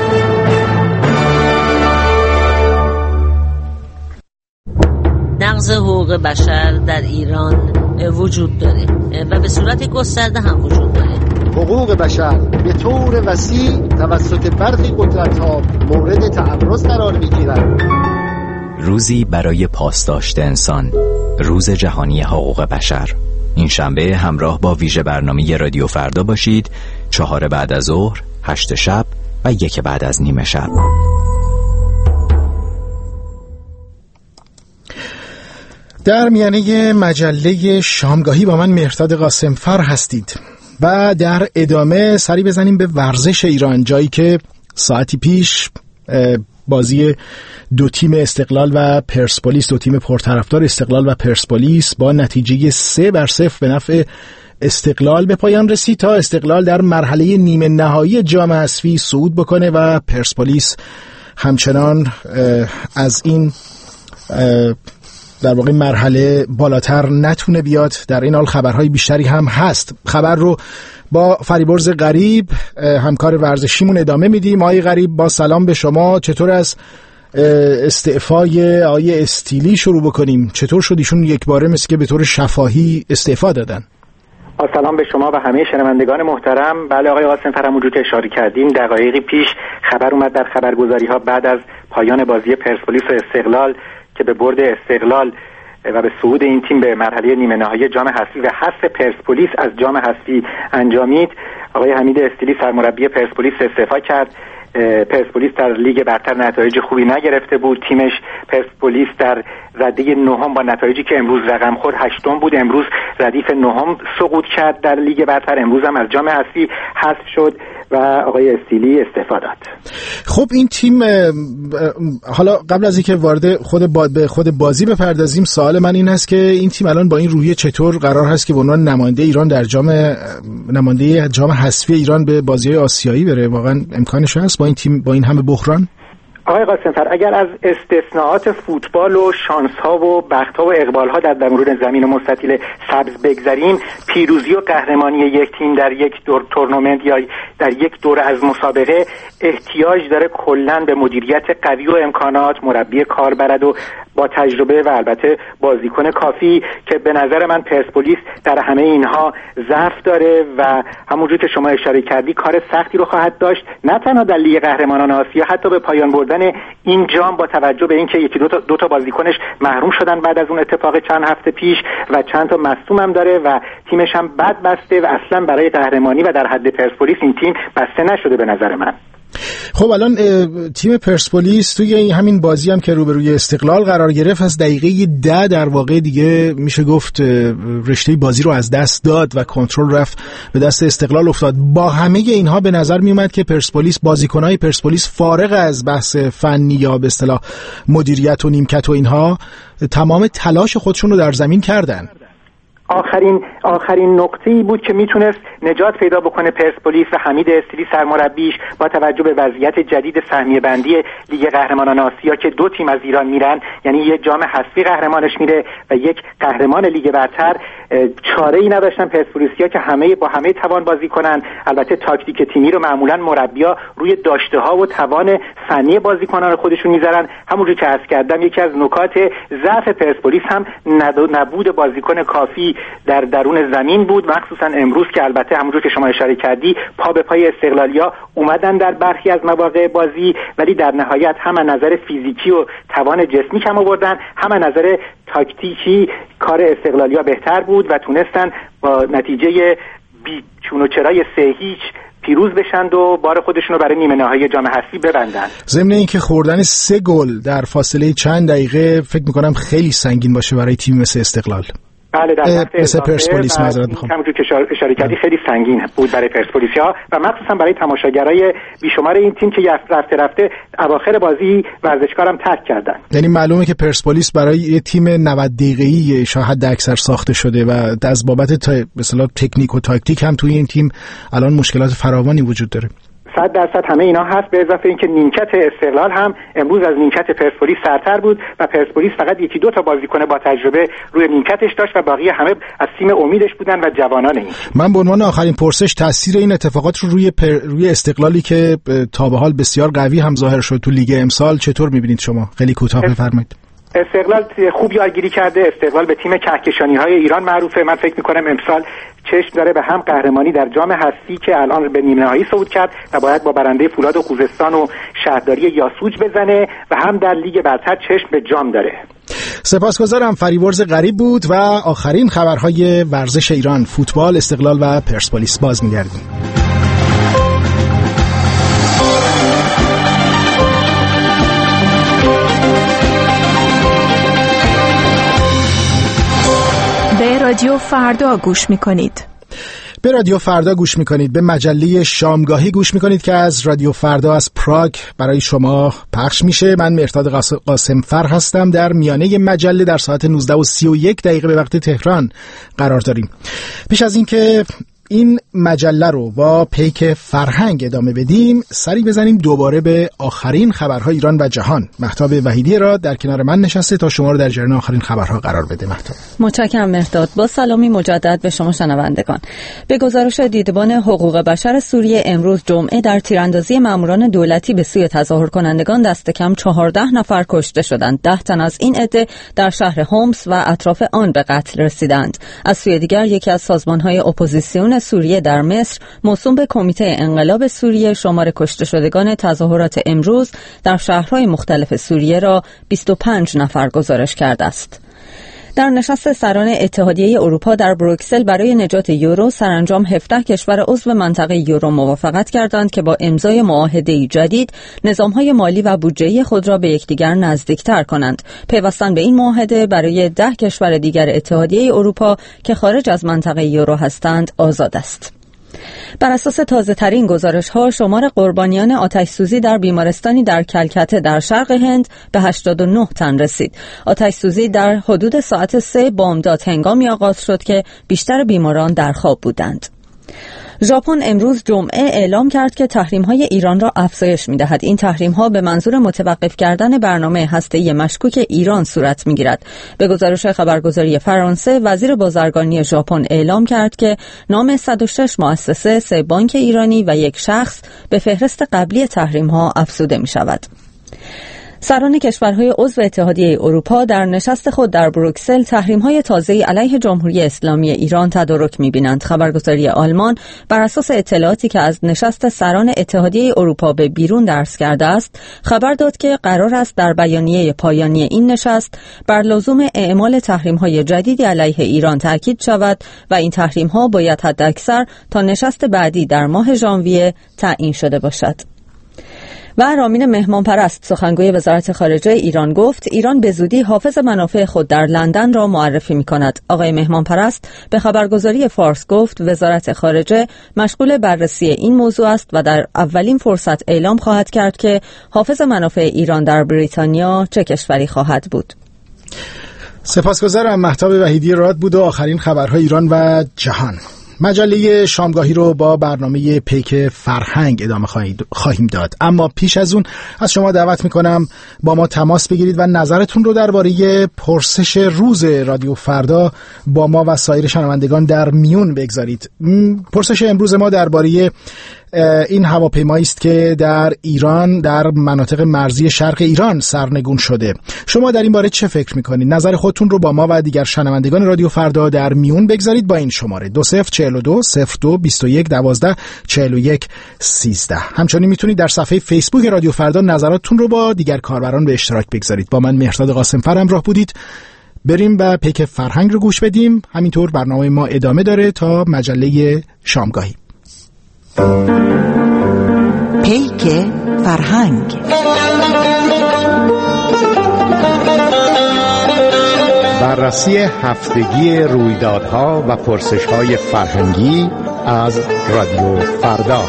نقض حقوق بشر در ایران وجود داره و به صورت گسترده هم وجود داره. حقوق بشر به طور وسیع توسط برخی قدرت‌ها مورد تعرض قرار می‌گیرد. روزی برای پاسداشت انسان، روز جهانی حقوق بشر. این شنبه همراه با ویژه برنامه رادیو فردا باشید، چهار بعد از ظهر، هشت شب و یک بعد از نیمه شب. در میانه مجله شامگاهی با من مهرداد قاسمفر هستید و در ادامه سری بزنیم به ورزش ایران، جایی که ساعتی پیش بازی دو تیم استقلال و پرسپولیس، دو تیم پرطرفدار استقلال و پرسپولیس با نتیجه سه بر صفر به نفع استقلال به پایان رسید تا استقلال در مرحله نیمه نهایی جام حذفی صعود بکنه و پرسپولیس همچنان از این در واقع مرحله بالاتر نتونه بیاد. در این حال خبرهای بیشتری هم هست. خبر رو با فریبرز غریب همکار ورزشیمون ادامه میدیم. آقای غریب با سلام به شما. چطور از استعفای آقای استیلی شروع بکنیم؟ چطور شد ایشون یک باره مثل که به طور شفاهی استعفا دادن؟ سلام به شما و همه شنوندگان محترم. بله آقای قاسمفر، همونجور که اشاره کردیم دقایقی پیش خبر اومد در خبرگزاری ها بعد از پایان بازی پرسپولیس و استقلال که به برد استقلال و به صعود این تیم به مرحله نیمه نهایی جام حذفی و حذف پرسپولیس از جام حذفی انجامید. آقای حمید استیلی سرمربی پرسپولیس استعفا کرد. پرسپولیس در لیگ برتر نتایج خوبی نگرفته بود. تیمش پرسپولیس در رده نهم با نتایجی که امروز رقم خورد هشتم بود. امروز ردیف نهم سقوط کرد در لیگ برتر. امروز هم از جام حذفی حذف شد و آقای استیلی استعفا داد. خب این تیم، حالا قبل از اینکه وارد خود با به خود بازی بپردازیم، سوال من این هست که این تیم الان با این روحیه چطور قرار هست که به عنوان نماینده ایران در جام نماینده جام حذفی ایران به بازی‌های آسیایی بره؟ واقعا امکانش هست با این تیم، با این همه بحران؟ آقای قاسمفر، اگر از استثناءات فوتبال و شانس‌ها و بخت‌ها و اقبال‌ها در درون زمین مستطیل سبز بگذریم، پیروزی و قهرمانی یک تیم در یک دور تورنمنت یا در یک دوره از مسابقه احتیاج داره کلاً به مدیریت قوی و امکانات، مربی کاربلد و با تجربه و البته بازیکن کافی که به نظر من پرسپولیس در همه اینها ضعف داره و همونجور که شما اشاره کردی کار سختی رو خواهد داشت، نه تنها در لیگ قهرمانان آسیا، حتی به پایان بردن این جام با توجه به اینکه یکی دو تا دو تا بازیکنش محروم شدن بعد از اون اتفاق چند هفته پیش و چند تا مصدوم هم داره و تیمش هم بد بسته و اصلا برای قهرمانی و در حد پرسپولیس این تیم بسته نشده به نظر من. خب الان تیم پرسپولیس توی همین بازی هم که روبروی استقلال قرار گرفت از دقیقه ده در واقع دیگه میشه گفت رشته بازی رو از دست داد و کنترل رفت به دست استقلال افتاد. با همه اینها به نظر میومد که پرسپولیس، بازیکنای پرسپولیس فارغ از بحث فنی یا به اصطلاح مدیریت و نیمکت و اینها تمام تلاش خودشون رو در زمین کردن. آخرین آخرین نقطه‌ای بود که میتونست نجات پیدا بکنه پرسپولیس و حمید استیلی سرمربیش با توجه به وضعیت جدید سهمیه بندی لیگ قهرمانان آسیا که دو تیم از ایران میرن، یعنی یک جام حذفی قهرمانش میره و یک قهرمان لیگ برتر. چاره‌ای نداشتن پرسپولیسیا که همه با همه توان بازی کنن. البته تاکتیک تیمی رو معمولا مربی‌ها روی داشته‌ها و توان فنی بازیکنان خودشون میذارن. همونجوری که عرض کردم یکی از نکات ضعف پرسپولیس هم نبود بازیکن کافی در درون زمین بود، مخصوصا امروز که البته همونجور که شما اشاره کردی پا به پای استقلالیا اومدن در برخی از مواقع بازی، ولی در نهایت هم از نظر فیزیکی و توان جسمی کم آوردن، هم از نظر تاکتیکی کار استقلالیا بهتر بود و تونستن با نتیجه بی چون و چرای سه هیچ پیروز بشند و بار خودشون رو برای نیمه نهایی جام حذفی ببندن. ضمن اینکه خوردن سه گل در فاصله چند دقیقه فکر می‌کنم خیلی سنگین باشه برای تیم مثل استقلال. بله در مثل پرسپولیس معذرت میخوام. همونجور که اشاره کردی خیلی سنگین بود برای پرسپولیس‌ها و مخصوصا برای تماشاگرای بیشمار این تیم که رفته رفته اواخر بازی ورزشکارم ترک کردن. یعنی معلومه که پرسپولیس برای یه تیم نود دقیقه‌ای شاید اکثر ساخته شده و از بابت تا به اصطلاح تکنیک و تاکتیک هم توی این تیم الان مشکلات فراوانی وجود داره. صد درصد همه اینا هست، به اضافه اینکه نیمکت استقلال هم امروز از نیمکت پرسپولیس سرتر بود و پرسپولیس فقط یکی دو تا بازیکن با تجربه روی نیمکتش داشت و بقیه همه از تیم امیدش بودن و جوانان این. من به عنوان آخرین پرسش تاثیر این اتفاقات رو روی پر... روی استقلالی که تا به حال بسیار قوی هم ظاهر شد تو لیگ امسال چطور می‌بینید شما؟ خیلی کوتاه بفرمایید. استقلال خوب یادگیری کرده. استقلال به تیم کهکشانی‌های ایران معروفه. من فکر می‌کنم امسال چشم داره به هم قهرمانی در جام هستی که الان به نیمه نهایی صعود کرد و باید با برنده فولاد و خوزستان و شهرداری یاسوج بزنه و هم در لیگ برتر چشم به جام داره. سپاسگزارم. فریبرز غریب بود و آخرین خبرهای ورزش ایران، فوتبال، استقلال و پرسپولیس. باز می‌گردیم. به رادیو فردا گوش میکنید. به رادیو فردا گوش میکنید. به مجله شامگاهی گوش میکنید که از رادیو فردا از پراگ برای شما پخش میشه. من مهرداد قاسم فر هستم. در میانه مجله در ساعت نوزده و سی و یک دقیقه به وقت تهران قرار داریم. پیش از اینکه این مجله رو با پیک فرهنگ ادامه بدیم، سری بزنیم دوباره به آخرین خبرهای ایران و جهان. مهتاب وحیدی را در کنار من نشسته تا شما رو در جریان آخرین خبرها قرار بده. مهتاب. متشکرم مهرداد. با سلامی مجدد به شما شنوندگان. به گزارش دیدبان حقوق بشر سوریه، امروز جمعه در تیراندازی ماموران دولتی به سوی تظاهر کنندگان دست کم چهارده نفر کشته شدند. ده تن از این عده در شهر هومس و اطراف آن به قتل رسیدند. از سوی دیگر یکی از سازمان‌های اپوزیسیون سوریه در مصر موسوم به کمیته انقلاب سوریه شمار کشته شدگان تظاهرات امروز در شهرهای مختلف سوریه را بیست و پنج نفر گزارش کرده است. در نشست سران اتحادیه اروپا در بروکسل برای نجات یورو، سرانجام هفده کشور عضو منطقه یورو موافقت کردند که با امضای معاهده‌ای جدید نظام‌های مالی و بودجه‌ای خود را به یکدیگر نزدیکتر کنند. پیوستن به این معاهده برای ده کشور دیگر اتحادیه اروپا که خارج از منطقه یورو هستند آزاد است. بر اساس تازه ترین گزارش ها، شمار قربانیان آتش سوزی در بیمارستانی در کلکته در شرق هند به هشتاد و نه تن رسید. آتش سوزی در حدود ساعت سه بامداد هنگامی آغاز شد که بیشتر بیماران در خواب بودند. ژاپن امروز جمعه اعلام کرد که تحریم‌های ایران را افزایش می‌دهد. این تحریم‌ها به منظور متوقف کردن برنامه هسته‌ای مشکوک ایران صورت می‌گیرد. به گزارش خبرگزاری فرانسه، وزیر بازرگانی ژاپن اعلام کرد که نام صد و شش مؤسسه، سه بانک ایرانی و یک شخص به فهرست قبلی تحریم‌ها افزوده می‌شود. سران کشورهای عضو اتحادیه اروپا در نشست خود در بروکسل تحریم‌های تازه‌ای علیه جمهوری اسلامی ایران تدارک می‌بینند. خبرگزاری آلمان بر اساس اطلاعاتی که از نشست سران اتحادیه اروپا به بیرون درس کرده است، خبر داد که قرار است در بیانیه پایانی این نشست بر لزوم اعمال تحریم‌های جدیدی علیه ایران تاکید شود و این تحریم‌ها باید حداکثر تا نشست بعدی در ماه ژانویه تعیین شده باشد. و رامین مهمانپرست، سخنگوی وزارت خارجه ایران، گفت ایران به زودی حافظ منافع خود در لندن را معرفی می‌کند. آقای مهمانپرست به خبرگزاری فارس گفت وزارت خارجه مشغول بررسی این موضوع است و در اولین فرصت اعلام خواهد کرد که حافظ منافع ایران در بریتانیا چه کشوری خواهد بود. سپاسگزارم. مهتاب وحیدی راد بود و آخرین خبرهای ایران و جهان. مجله شامگاهی رو با برنامه پیک فرهنگ ادامه خواهیم داد، اما پیش از اون از شما دعوت میکنم با ما تماس بگیرید و نظرتون رو درباره پرسش روز رادیو فردا با ما و سایر شنوندگان در میون بگذارید. پرسش امروز ما درباره این هواپیمایی است که در ایران، در مناطق مرزی شرق ایران سرنگون شده. شما در این باره چه فکر میکنید؟ نظر خودتون رو با ما و دیگر شنوندگان رادیو فردا در میون بگذارید با این شماره دو صفر چهل و دو صفر دو بیست و یک دوازده چهل و یک سیزده. همچنین میتونید در صفحه فیسبوک رادیو فردا نظراتتون رو با دیگر کاربران به اشتراک بگذارید. با من مهرداد قاسم فر همراه بودید. بریم و پیک فرهنگ رو گوش بدیم. همینطور برنامه ما ادامه داره تا مجله شامگاهی. پیک فرهنگ. بررسی هفتگی رویدادها و پرسش‌های فرهنگی از رادیو فردا.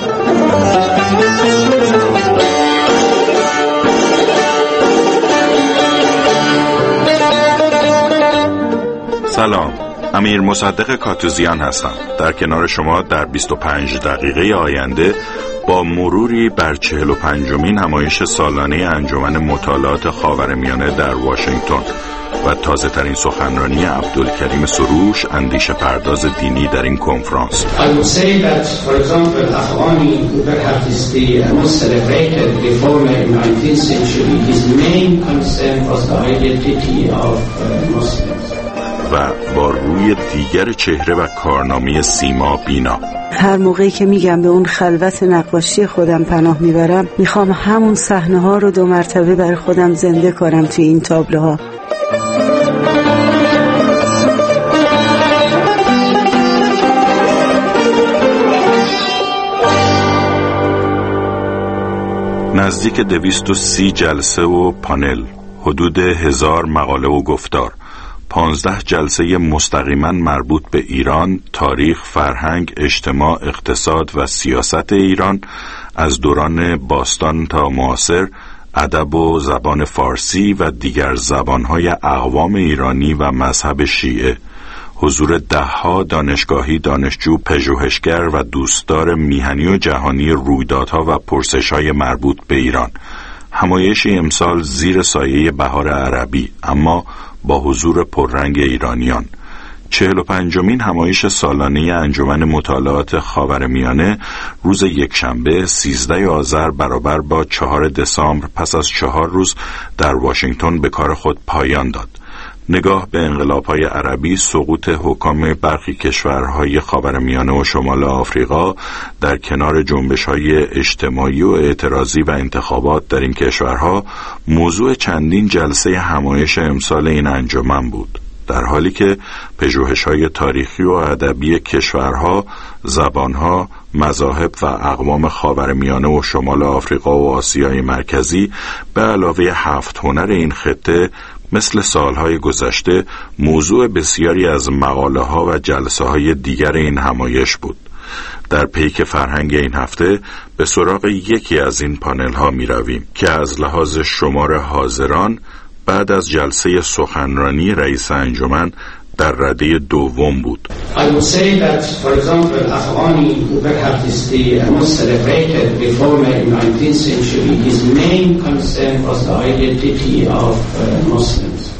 سلام، امیر مصدق کاتوزیان هستم. در کنار شما در بیست و پنج دقیقه آینده با مروری بر چهل و پنجمین نمایش سالانه انجمن مطالعات خاورمیانه در واشنگتن و تازه ترین سخنرانی عبدالکریم سروش، اندیشه پرداز دینی در این کنفرانس. I would say that, for example, Afghani, who perhaps is the most celebrated reformer in the nineteenth century, his main concern was the identity of Muslims. و با روی دیگر چهره و کارنامه سیما بینا. هر موقعی که میگم به اون خلوت نقاشی خودم پناه میبرم، میخوام همون صحنه ها رو دو مرتبه بر خودم زنده کنم توی این تابلوها. نزدیک دویست و سی جلسه و پانل، حدود هزار مقاله و گفتار، پانزده جلسه مستقیما مربوط به ایران، تاریخ، فرهنگ، اجتماع، اقتصاد و سیاست ایران از دوران باستان تا معاصر، ادب و زبان فارسی و دیگر زبانهای اقوام ایرانی و مذهب شیعه، حضور دهها دانشگاهی، دانشجو، پژوهشگر و دوستدار میهنی و جهانی رویدادها و پرسش‌های مربوط به ایران. همایشی امسال زیر سایه بهار عربی، اما با حضور پررنگ ایرانیان. چهل و پنجمین همایش سالانه انجمن مطالعات خاورمیانه روز یکشنبه سیزده آذر برابر با چهار دسامبر پس از چهار روز در واشنگتن به کار خود پایان داد. نگاه به انقلاب‌های عربی، سقوط حکام برخی کشورهای خاورمیانه و شمال آفریقا در کنار جنبش‌های اجتماعی و اعتراضی و انتخابات در این کشورها موضوع چندین جلسه همایش امسال این انجمن بود، در حالی که پژوهش‌های تاریخی و ادبی کشورها، زبانها، مذاهب و اقوام خاورمیانه و شمال آفریقا و آسیای مرکزی به علاوه هفت هنر این خطه مثل سالهای گذشته موضوع بسیاری از مقاله ها و جلسه های دیگر این همایش بود. در پیک فرهنگ این هفته به سراغ یکی از این پانل ها می رویم که از لحاظ شمار حاضران بعد از جلسه سخنرانی رئیس انجمن در رده دوم بود. I would say that, for example, Afghani, who perhaps is the most celebrated reformer in the nineteenth century, his main concern was the identity of Muslims.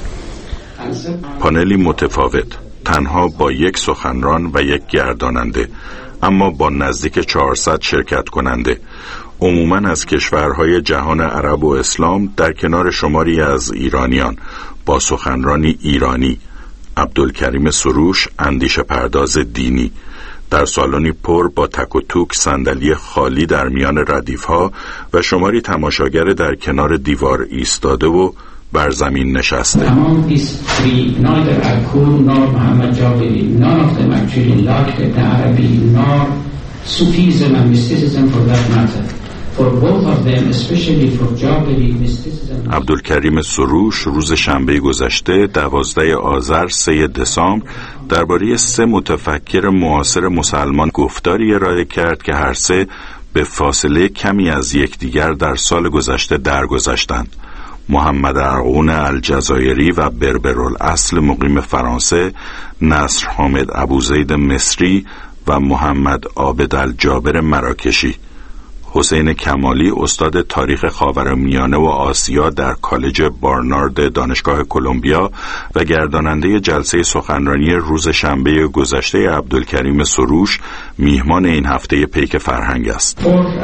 پانلی متفاوت، تنها با یک سخنران و یک گرداننده، اما با نزدیک چهارصد شرکت کننده، عموماً از کشورهای جهان عرب و اسلام، در کنار شماری از ایرانیان، با سخنرانی ایرانی، عبدالکریم سروش، اندیشه پرداز دینی، در سالنی پر با تک و توک، صندلی خالی در میان ردیف‌ها و شماری تماشاگر در کنار دیوار ایستاده و بر زمین نشسته. Among these three, neither Al-Kur nor Muhammad Jabiri, none of them actually liked the Arabi nor Sufism and mysticism for that matter. For both of them, especially for Jabiri, mysticism. عبدالکریم سروش روز شنبه گذشته دوازده آذر سه دسامبر درباره سه متفکر معاصر مسلمان گفتاری ارائه کرد که هر سه به فاصله کمی از یکدیگر در سال گذشته درگذشتند. محمد ارغون الجزایری و بربرالاصل مقیم فرانسه، نصر حامد ابوزید مصری و محمد عابد الجابر مراکشی. حسین کمالی، استاد تاریخ خاورمیانه و آسیا در کالج بارنارد دانشگاه کلمبیا و گرداننده جلسه سخنرانی روز شنبه گذشته عبدالکریم سروش، میهمان این هفته پیک فرهنگ است.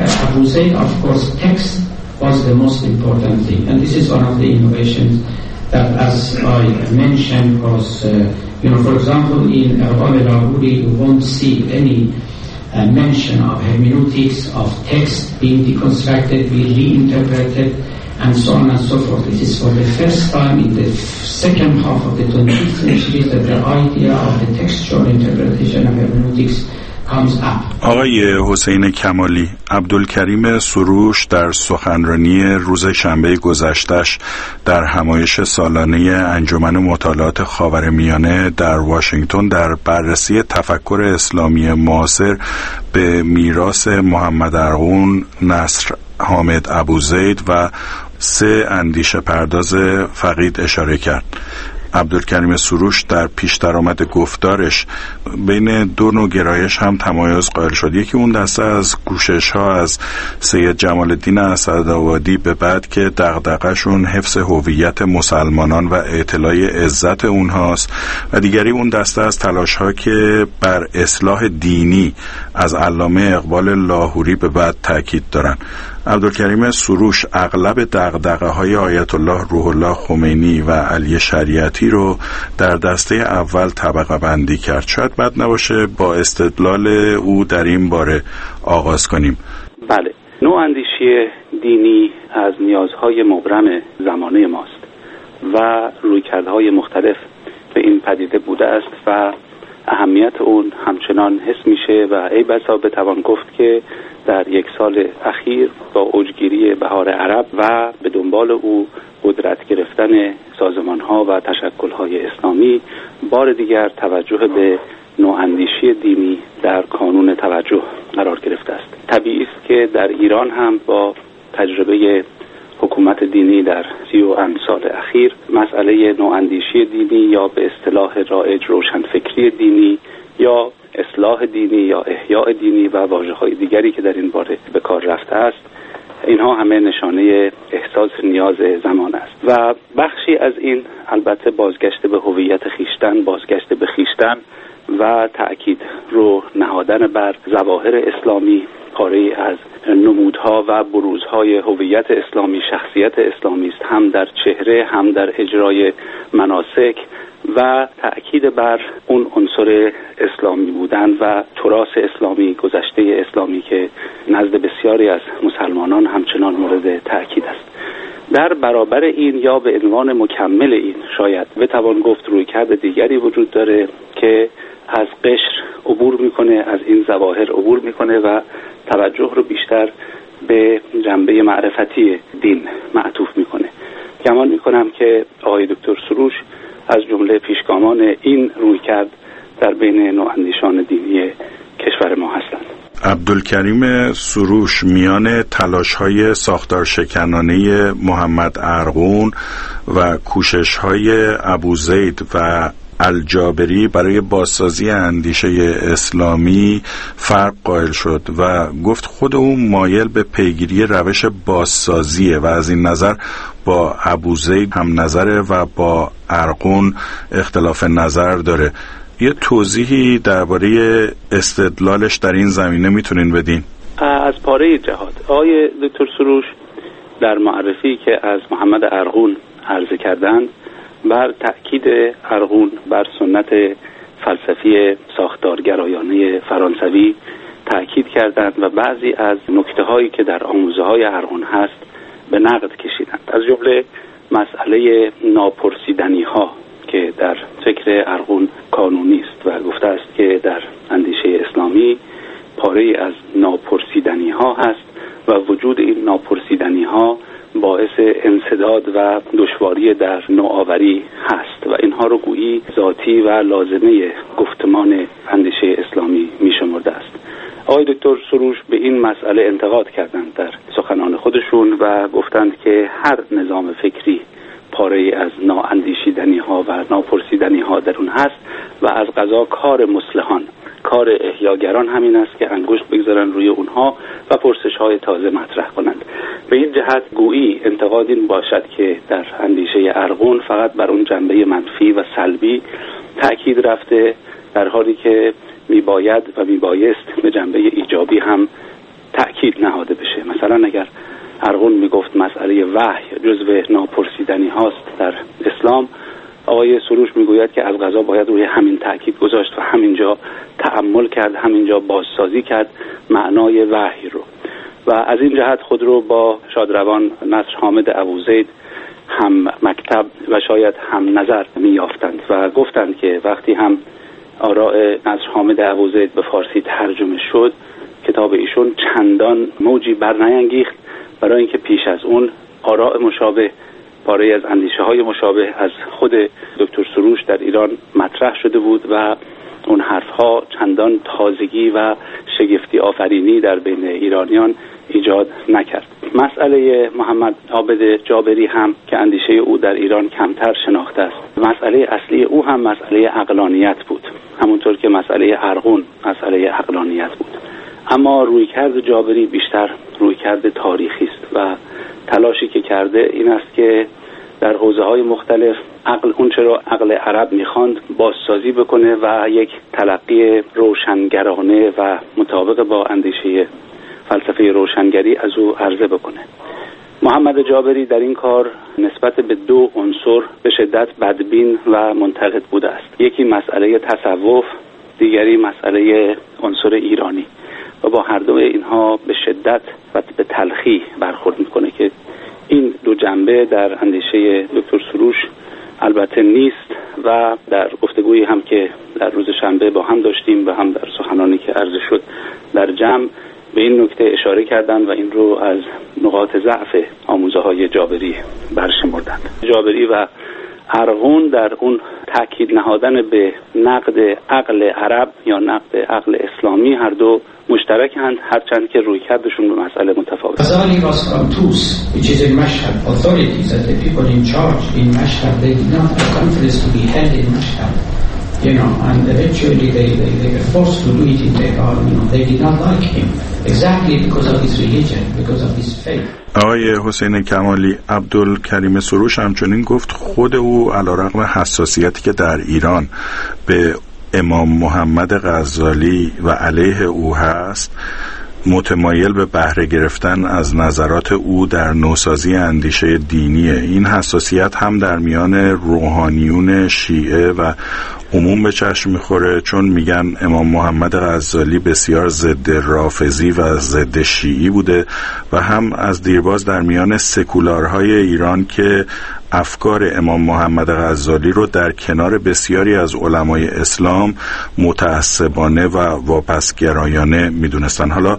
was the most important thing, and this is one of the innovations that, as I mentioned, was uh, you know, for example, in Erwan al-Lahuri you won't see any uh, mention of hermeneutics, of text being deconstructed, being reinterpreted, and so on and so forth. It is for the first time in the second half of the twentieth century that the idea of the textual interpretation of hermeneutics. آقای حسین کمالی، عبدالکریم سروش در سخنرانی روز شنبه گذشته‌اش در همایش سالانه انجمن مطالعات خاورمیانه در واشنگتن در بررسی تفکر اسلامی معاصر به میراث محمد ارغون، نصر حامد ابوزید و سه اندیشه پرداز فقید اشاره کرد. عبدالکریم سروش در پیش درآمد گفتارش بین دو نوع گرایش هم تمایز قائل شد. یکی اون دسته از کوشش ها از سید جمال الدین اسدآبادی به بعد که دغدغه‌شون حفظ هویت مسلمانان و اعتلاء عزت اونهاست، و دیگری اون دسته از تلاش ها که بر اصلاح دینی از علامه اقبال لاهوری به بعد تاکید دارن. عبدالکریم سروش اغلب دغدغه‌های آیت الله روح الله خمینی و علی شریعتی رو در دسته اول طبقه بندی کرد. شاید بد نباشه با استدلال او در این باره آغاز کنیم. بله، نوع اندیشی دینی از نیازهای مبرم زمانه ماست و رویکردهای مختلف به این پدیده بوده است و اهمیت اون همچنان حس میشه و ای بسا بتوان گفت که در یک سال اخیر با اوجگیری بهار عرب و به دنبال او قدرت گرفتن سازمان‌ها و تشکل‌های اسلامی بار دیگر توجه به نواندیشی دینی در کانون توجه قرار گرفته است. طبیعی است که در ایران هم با تجربه حکومت دینی در سی و اند سال اخیر مسئله نواندیشی دینی یا به اصطلاح رایج روشنفکری دینی یا اصلاح دینی یا احیاء دینی و واژه‌های دیگری که در این باره به کار رفته است، اینها همه نشانه احساس نیاز زمان است و بخشی از این البته بازگشت به هویت خیشتن، بازگشت به خیشتن و تأکید رو نهادن بر ظواهر اسلامی، پاره از نمودها و بروزهای هویت اسلامی، شخصیت اسلامی است، هم در چهره هم در اجرای مناسک و تأکید بر اون عنصر اسلامی بودن و تراث اسلامی، گذشته اسلامی که نزد بسیاری از مسلمانان همچنان مورد تأکید است. در برابر این یا به عنوان مکمل این شاید بتوان گفت رویکرد دیگری وجود داره که از قشر عبور میکنه، از این ظواهر عبور میکنه و توجه رو بیشتر به جنبه معرفتی دین معطوف میکنه. گمان میکنم که آقای دکتر سروش از جمله پیشگامان این رویکرد در بین نواندیشان دینی کشور ما هستند. عبدالکریم سروش میان تلاش‌های ساختارشکنانه محمد ارغون و کوشش‌های ابوزید و الجابری برای بازسازی اندیشه اسلامی فرق قائل شد و گفت خود او مایل به پیگیری روش بازسازیه و از این نظر با ابوزید هم نظره و با ارغون اختلاف نظر داره. یه توضیحی درباره استدلالش در این زمینه میتونین بدین؟ از پاره جهاد آقای دکتر سروش در معرفی که از محمد ارغون عرضه کردن بر تأکید ارغون بر سنت فلسفی ساختارگرایانه فرانسوی تأکید کردند و بعضی از نکته هایی که در آموزه های ارغون هست به نقد کشیدند، از جمله مسئله ناپرسیدنی ها که در فکر ارغون کانونی است و گفته است که در اندیشه اسلامی پاره از ناپرسیدنی ها هست و وجود این ناپرسیدنی ها باعث انسداد و دشواری در نوآوری هست و اینها رو گویی ذاتی و لازمه گفتمان اندیشه اسلامی می شمرده است. آقای دکتر سروش به این مسئله انتقاد کردند در سخنان خودشون و گفتند که هر نظام فکری پاره از نااندیشیدنی ها و ناپرسیدنی ها در اون هست و از قضا کار مصلحان، کار احیاگران همین است که انگشت بگذارن روی اونها و پرسش های تازه مطرح کنند. به این جهت گویی انتقاد این باشد که در اندیشه ارغون فقط بر اون جنبه منفی و سلبی تأکید رفته، در حالی که میباید و میبایست به جنبه ایجابی هم تأکید نهاده بشه. مثلا اگر ارغون میگفت مسئله وحی جزو ناپرسیدنی هاست در اسلام، آقای سروش میگوید که از قضا باید روی همین تأکید گذاشت و همینجا تأمل کرد، همینجا بازسازی کرد معنای وحی رو و از این جهت خود رو با شادروان نصر حامد ابوزید هم مکتب و شاید هم نظر میافتند و گفتند که وقتی هم آراء نصر حامد ابوزید به فارسی ترجمه شد، کتاب ایشون چندان موجی برنیانگیخت، برای اینکه پیش از اون آراء مشابه، پاره از اندیشه های مشابه از خود دکتر سروش در ایران مطرح شده بود و اون حرفها چندان تازگی و شگفتی آفرینی در بین ایرانیان ایجاد نکرد. مسئله محمد عابد جابری هم که اندیشه او در ایران کمتر شناخته است. مسئله اصلی او هم مسئله عقلانیت بود، همونطور که مسئله ارغون مسئله عقلانیت بود. اما رویکرد جابری بیشتر رویکرد تاریخی است و تلاشی که کرده این است که در حوزه‌های مختلف عقل اونچه رو عقل عرب می‌خواند بازسازی بکنه و یک تلقی روشنگرانه و مطابق با اندیشه فلسفه روشنگری از او عرضه بکنه. محمد جابری در این کار نسبت به دو عنصر به شدت بدبین و منتقد بوده است. یکی مسئله تصوف، دیگری مسئله عنصر ایرانی و با هر دو اینها به شدت و به تلخی برخورد میکنه که این دو جنبه در اندیشه دکتر سروش البته نیست و در گفتگویی هم که در روز شنبه با هم داشتیم و هم در سخنانی که عرض شد در جمع به این نکته اشاره کردن و این رو از نقاط ضعف آموزه های جابری برشمردند. جابری و ارغون در اون تاکید نهادن به نقد عقل عرب یا نقد عقل اسلامی هر دو مشترکند، هرچند که رویکردشون به مسئله متفاوت است. Ghazali was from Tus, which is in Mashhad. Authorities and the people in charge in Mashhad, they did not have conference to be held in Mashhad, you know, and eventually they, they, they were forced to do it in Tehran. You know, they did not like him exactly because of his religion, because of his faith. آقای حسین کمالی، عبدالکریم سروش همچنین گفت خود او علیرغم حساسیتی که در ایران به امام محمد غزالی و علیه او هست، متمایل به بهره گرفتن از نظرات او در نوسازی اندیشه دینیه. این حساسیت هم در میان روحانیون شیعه و عموم به چشم میخوره، چون میگن امام محمد غزالی بسیار ضد رافضی و ضد شیعی بوده و هم از دیرباز در میان سکولارهای ایران که افکار امام محمد غزالی رو در کنار بسیاری از علمای اسلام متعصبانه و واپسگرایانه میدونستن. حالا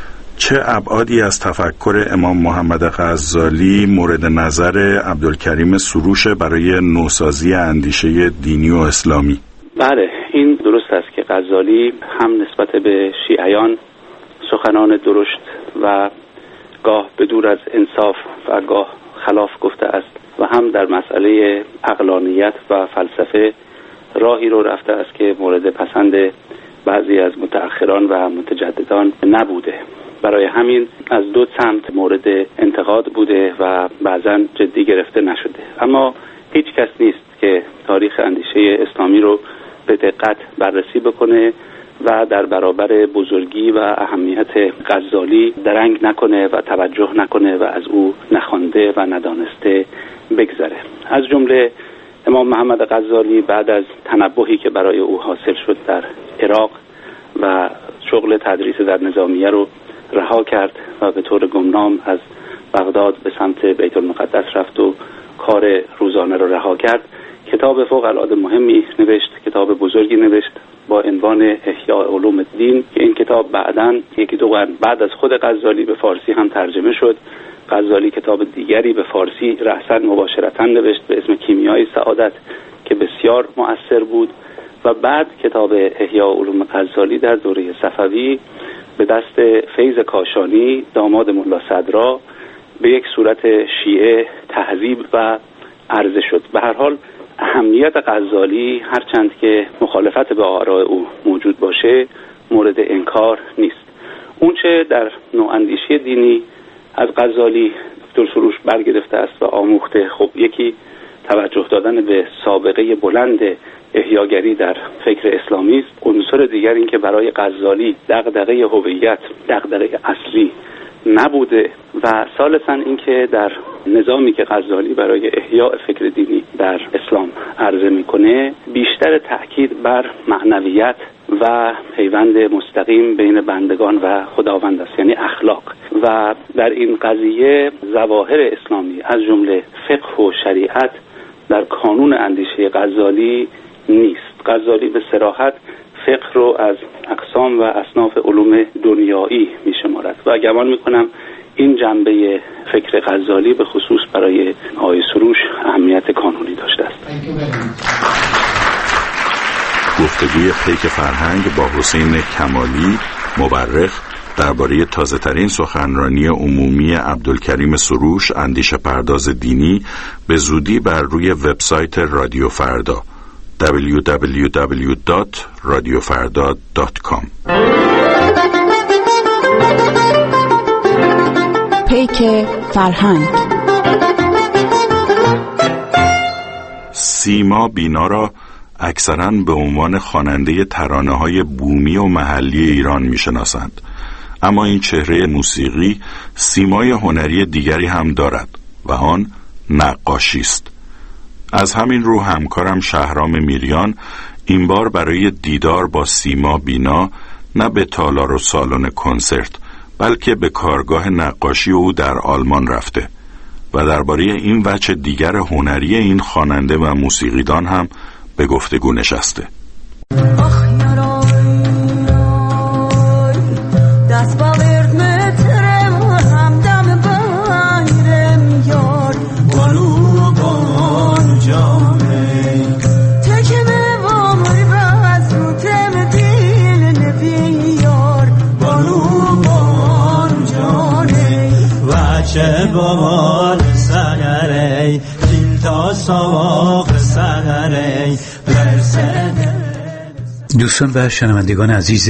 چه ابعادی از تفکر امام محمد غزالی مورد نظر عبدالکریم سروش برای نوسازی اندیشه دینی و اسلامی؟ بله، این درست است که غزالی هم نسبت به شیعیان سخنان درشت و گاه به دور از انصاف و گاه خلاف گفته است و هم در مسئله عقلانیت و فلسفه راهی رو رفته است که مورد پسند بعضی از متأخران و متجددان نبوده. برای همین از دو سمت مورد انتقاد بوده و بعضا جدی گرفته نشده. اما هیچ کس نیست که تاریخ اندیشه اسلامی رو به دقت بررسی بکنه و در برابر بزرگی و اهمیت غزالی درنگ نکنه و توجه نکنه و از او نخوانده و ندانسته بگذره. از جمله امام محمد غزالی بعد از تنبهی که برای او حاصل شد در عراق و شغل تدریس در نظامیه رو رها کرد و به طور گمنام از بغداد به سمت بیت المقدس رفت و کار روزانه رو رها کرد. کتاب فوق العاده مهمی نوشت، کتاب بزرگی نوشت با عنوان احیاء علوم الدین که این کتاب بعداً یکی دو قرن بعد از خود غزالی به فارسی هم ترجمه شد. غزالی کتاب دیگری به فارسی رأساً مباشرتاً نوشت به اسم کیمیای سعادت که بسیار مؤثر بود و بعد کتاب احیاء علوم غزالی در دوره صفوی به دست فیض کاشانی داماد ملا صدرا به یک صورت شیعه تهذیب و عرضه شد. به هر حال اهمیت غزالی هرچند که مخالفت به آراء او موجود باشه مورد انکار نیست. اونچه در نواندیشی دینی از غزالی دکتر سروش برگرفته است و آموخته، خب یکی توجه دادن به سابقه بلند احیاگری در فکر اسلامی است. عنصر دیگر این که برای غزالی دغدغه هویت دغدغه اصلی نبوده و ثالثاً این که در نظامی که غزالی برای احیاء فکر دینی در اسلام عرضه میکنه بیشتر تأکید بر معنویت و پیوند مستقیم بین بندگان و خداوند است، یعنی اخلاق. و در این قضیه ظواهر اسلامی از جمله فقه و شریعت در کانون اندیشه غزالی نیست. غزالی به صراحت فقه رو از اقسام و اصناف علوم دنیایی میشمارد و گمان میکنم این جنبه فکر غزالی به خصوص برای آقای سروش اهمیت کانونی داشته است. گفتگوی پیک فرهنگ با حسین کمالی، مورخ، درباره تازه‌ترین سخنرانی عمومی عبدالکریم سروش اندیشه پرداز دینی به زودی بر روی وبسایت رادیو فردا دبلیو دبلیو دبلیو دات رادیو فردا دات کام. پیک فرهنگ. سیما بینا را اکثراً به عنوان خواننده ترانه‌های بومی و محلی ایران می‌شناسند، اما این چهره موسیقی سیمای هنری دیگری هم دارد و آن نقاشی است. از همین رو همکارم شهرام میریان این بار برای دیدار با سیما بینا نه به تالار و سالن کنسرت بلکه به کارگاه نقاشی او در آلمان رفته و درباره این وجه دیگر هنری این خواننده و موسیقیدان هم به گفتگو نشسته. دوستان و شنوندگان عزیز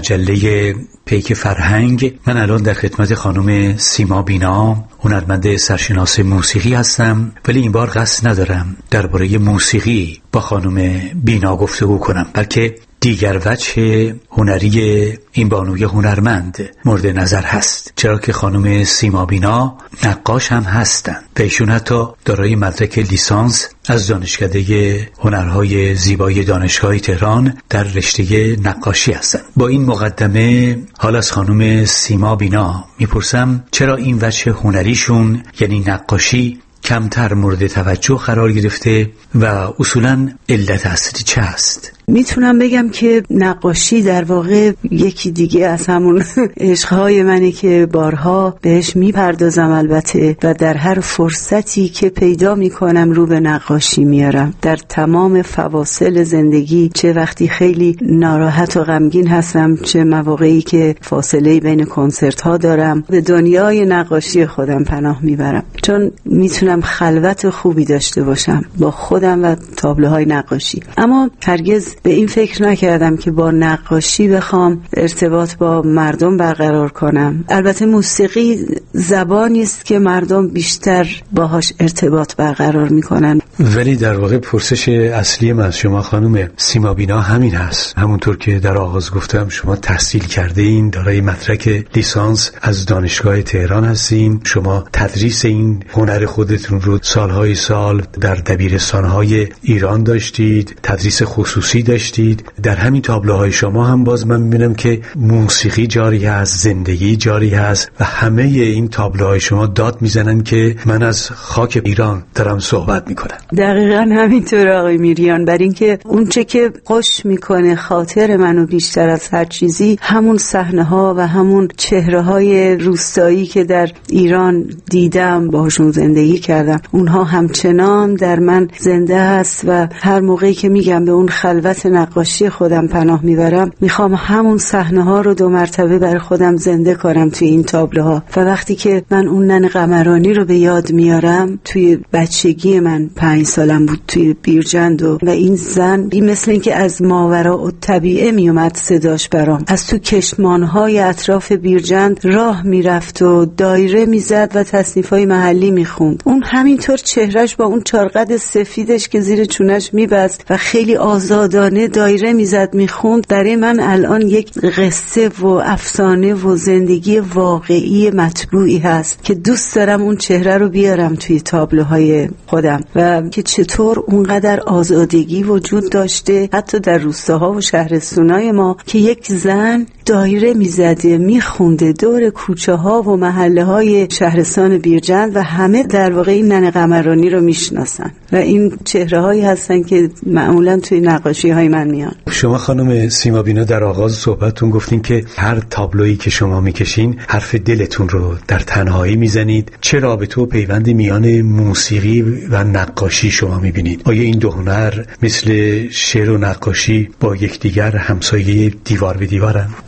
مجله پیک فرهنگ، من الان در خدمت خانم سیما بینا، هنرمند سرشناس موسیقی هستم، ولی این بار قصد ندارم درباره موسیقی با خانم بینا گفتگو کنم، بلکه دیگر وجه هنری این بانوی هنرمند مورد نظر هست، چرا که خانم سیما بینا نقاش هم هستند و ایشون حتی دارای مدرک لیسانس از دانشکده هنرهای زیبای دانشگاه تهران در رشته نقاشی هستند. با این مقدمه حال از خانم سیما بینا میپرسم چرا این وجه هنریشون یعنی نقاشی کمتر مورد توجه قرار گرفته و اصولاً علت اصلی چه است؟ میتونم بگم که نقاشی در واقع یکی دیگه از همون عشقهای منه که بارها بهش میپردازم البته و در هر فرصتی که پیدا میکنم رو به نقاشی میارم. در تمام فواصل زندگی، چه وقتی خیلی ناراحت و غمگین هستم، چه مواقعی که فاصله بین کنسرت ها دارم، به دنیای نقاشی خودم پناه میبرم، چون میتونم خلوت خوبی داشته باشم با خودم و تابلوهای نقاشی. اما هرگز به این فکر نکردم که با نقاشی بخوام ارتباط با مردم برقرار کنم. البته موسیقی زبانی است که مردم بیشتر باهاش ارتباط برقرار میکنن. ولی در واقع پرسش اصلی من از شما خانم سیما بینا همین هست. همونطور که در آغاز گفتم شما تحصیل کرده این، دارای مدرک لیسانس از دانشگاه تهران هستین. شما تدریس این هنر خودتون رو سالهای سال در دبیرستانهای ایران داشتید، تدریس خصوصی داشتید. در همین تابلوهای شما هم باز من میبینم که موسیقی جاری هست، زندگی جاری هست و همه این تابلوهای شما داد میزنن که من از خاک ایران دارم صحبت میکنم. دقیقاً همینطور آقای میریان، بر این که اون چه که خوش میکنه خاطر منو بیشتر از هر چیزی همون صحنه ها و همون چهره های روستایی که در ایران دیدم، باهاشون زندگی کردم، اونها همچنان در من زنده هست و هر موقعی که میگم به اون خلوت نقاشی خودم پناه میبرم، میخوام همون صحنه ها رو دو مرتبه بر خودم زنده کنم توی این تابلوها. و وقتی که من اون ننه قمرانی رو به یاد میارم، توی بچگی من پنج سالم بود توی بیرجند و, و این زن این مثل این که از ماوراء الطبیعه میومد صداش برام، از تو کشتمانهای اطراف بیرجند راه میرفت و دایره میزد و تصنیفای محلی میخوند. اون همینطور چهرش با اون چارقد سفیدش که زیر چونش میبست و خیلی آزادانه دایره میزد میخوند، برای من الان یک قصه و افسانه و زندگی واقعی مطبوعی هست که دوست دارم اون چهره رو بیارم توی تابلوهای خودم و که چطور اونقدر آزادگی وجود داشته حتی در روستاها و شهرستانای ما که یک زن دایره میزده میخونده دور کوچه ها و محله های شهرستان بیرجند و همه در واقع این ننه قمرانی رو میشناسن و این چهره هایی هستن که معمولا توی نقاشی های من میان. شما خانم سیما بینا در آغاز صحبتتون گفتین که هر تابلویی که شما میکشین حرف دلتون رو در تنهایی میزنید. چه رابطه و پیوند میان موسیقی و نقاشی شما میبینید؟ آیا این دو هنر مثل شعر و نقاشی با یکدیگر همسایه دیوار به دیوارن؟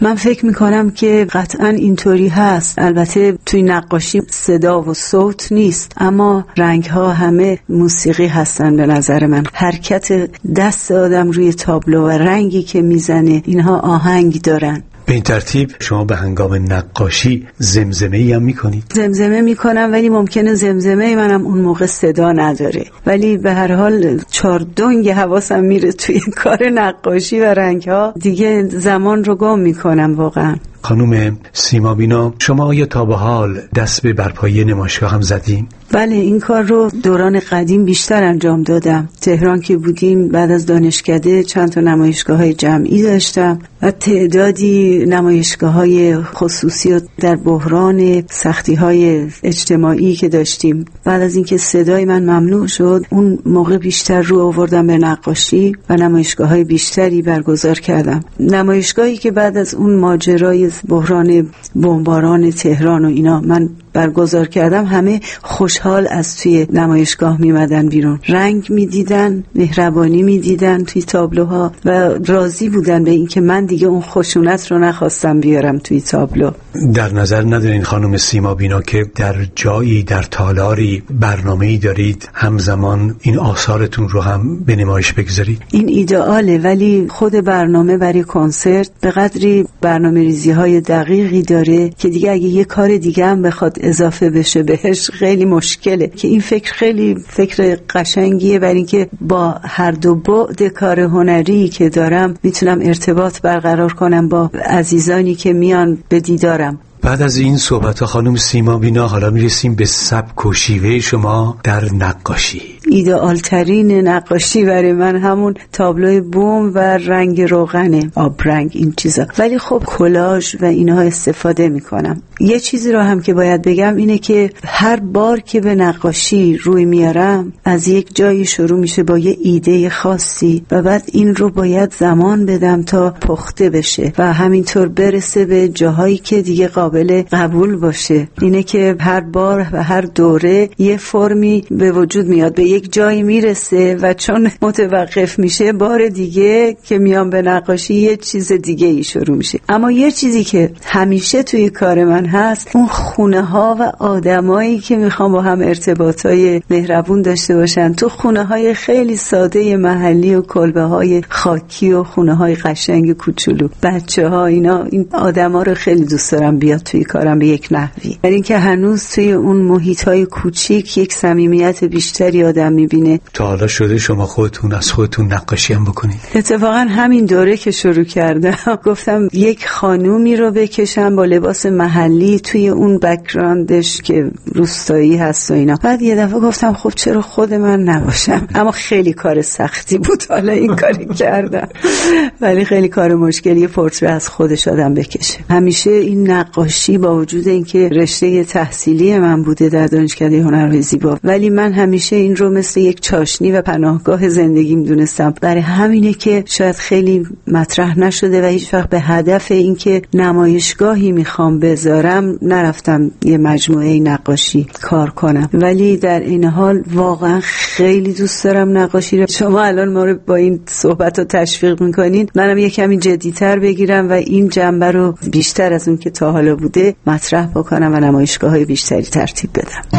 من فکر میکنم که قطعا اینطوری هست. البته توی نقاشی صدا و صوت نیست، اما رنگ ها همه موسیقی هستن. به نظر من حرکت دست آدم روی تابلو و رنگی که میزنه اینها آهنگ دارن. به این ترتیب شما به هنگام نقاشی زمزمه‌ای هم میکنید؟ زمزمه میکنم، ولی ممکنه زمزمه منم اون موقع صدا نداره، ولی به هر حال چاردونگ حواسم میره توی کار نقاشی و رنگ ها، دیگه زمان رو گم میکنم واقعا. خانم سیما بینا، شما آیا تا به حال دست به برپایی نمایشگاه هم زدیم؟ بله، این کار رو دوران قدیم بیشتر انجام دادم. تهران که بودیم بعد از دانشکده چند تا نمایشگاه‌های جمعی داشتم و تعدادی نمایشگاه‌های خصوصی و در بحران سختی‌های اجتماعی که داشتیم. بعد از اینکه صدای من ممنوع شد، اون موقع بیشتر رو آوردم به نقاشی و نمایشگاه‌های بیشتری برگزار کردم. نمایشگاهی که بعد از اون ماجرای بحران بمباران تهران و اینا من برگزار کردم، همه خوشحال از توی نمایشگاه میمدن بیرون، رنگ میدیدن، مهربانی میدیدن توی تابلوها و راضی بودن به اینکه من دیگه اون خشونت رو نخواستم بیارم توی تابلو. در نظر ندارین خانم سیما بینا که در جایی، در تالاری برنامه‌ای دارید همزمان این آثارتون رو هم به نمایش بگذارید؟ این ایدئاله، ولی خود برنامه برای کنسرت به قدری برنامه ریزی های دقیقی داره که دیگه اگه یه کار دیگه هم بخواد اضافه بشه بهش خیلی مشکله. که این فکر خیلی فکر قشنگیه، برای اینکه با هر دو بعد کار هنری که دارم میتونم ارتباط برقرار کنم با عزیزانی که میان به دیدارم. بعد از این صحبت خانم سیما بینا، حالا میرسیم به سبک و شیوه شما در نقاشی. ایدئال ترین نقاشی برای من همون تابلوی بوم و رنگ روغنه، آب رنگ، این چیزا. ولی خب کلاژ و اینها استفاده میکنم. یه چیزی رو هم که باید بگم اینه که هر بار که به نقاشی روی میارم از یک جایی شروع میشه با یه ایده خاصی و بعد این رو باید زمان بدم تا پخته بشه و همینطور برسه به جاهایی که دیگه قابل قبول باشه. اینه که هر بار و هر دوره یه فرمی به وجود میاد، به یک جایی میرسه و چون متوقف میشه بار دیگه که میام به نقاشی یه چیز دیگه ای شروع میشه. اما یه چیزی که همیشه توی کار من هست، اون خونه ها و آدمایی که میخوام با هم ارتباطای مهربون داشته باشن، تو خونه های خیلی ساده محلی و کلبه های خاکی و خونه های قشنگ کوچولو، بچه ها، اینا، این آدما رو خیلی دوست دارم بیاد توی کارم به یک نحوی. برای اینکه هنوز توی اون محیط های کوچیک یک صمیمیت بیشتری آدم میبینه. تا حالا شده شما خودتون از خودتون نقاشی هم بکنید؟ اتفاقا همین دوره که شروع کردم گفتم یک خانومی رو بکشم با لباس محلی توی اون بک‌گراندش که روستایی هست و اینا. بعد یه دفعه گفتم خب چرا خود من نباشم؟ اما خیلی کار سختی بود حالا این کاری کردم، ولی خیلی کار مشکلی پورتره از خودش آدم بکشه. همیشه این نقاشی با وجود اینکه رشته تحصیلی من بوده در دانشکده هنرهای زیبا، ولی من همیشه این رو مثل یک چاشنی و پناهگاه زندگی می‌دونستم. برای همینه که شاید خیلی مطرح نشده و هیچ وقت به هدف اینکه نمایشگاهی میخوام بذارم نرفتم یه مجموعه نقاشی کار کنم. ولی در این حال واقعا خیلی دوست دارم نقاشی رو. شما الان ما رو با این صحبت رو تشویق میکنین، منم یه کمی جدی‌تر بگیرم و این جنبه رو بیشتر از اون که تا حالا بوده مطرح بکنم و نمایشگاه‌های بیشتری ترتیب بدم.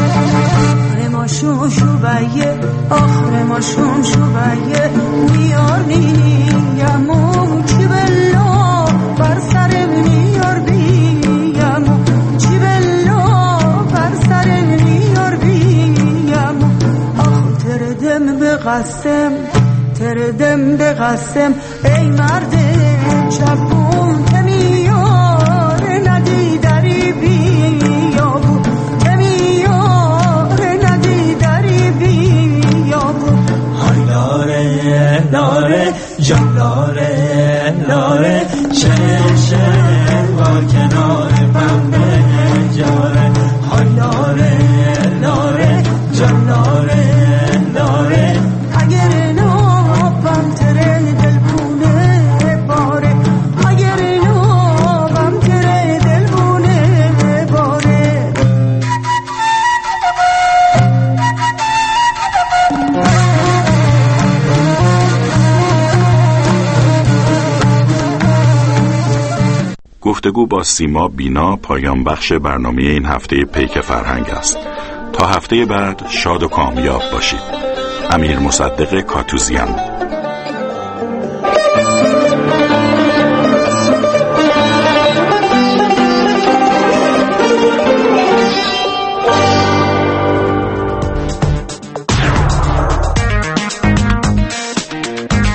ماشون شوبایه آخر ماشون شوبایه میار نیگمو چی بلا بر سرم میار بیگمو چی بلا بر سرم میار بیگمو آخ تردم به قسم تردم به قسم ای مرد چپون که میار ندی دری بیابو لاره جان لاره لاره چشم با کنار پنبه جاره های لاره لاره جان لاره لاره اگر نابم تره دلبونه باره اگر نابم تره دلبونه باره گفتگو با سیما بینا پایان بخش برنامه این هفته پیک فرهنگ است. تا هفته بعد شاد و کامیاب باشید. امیر مصدق کاتوزیان.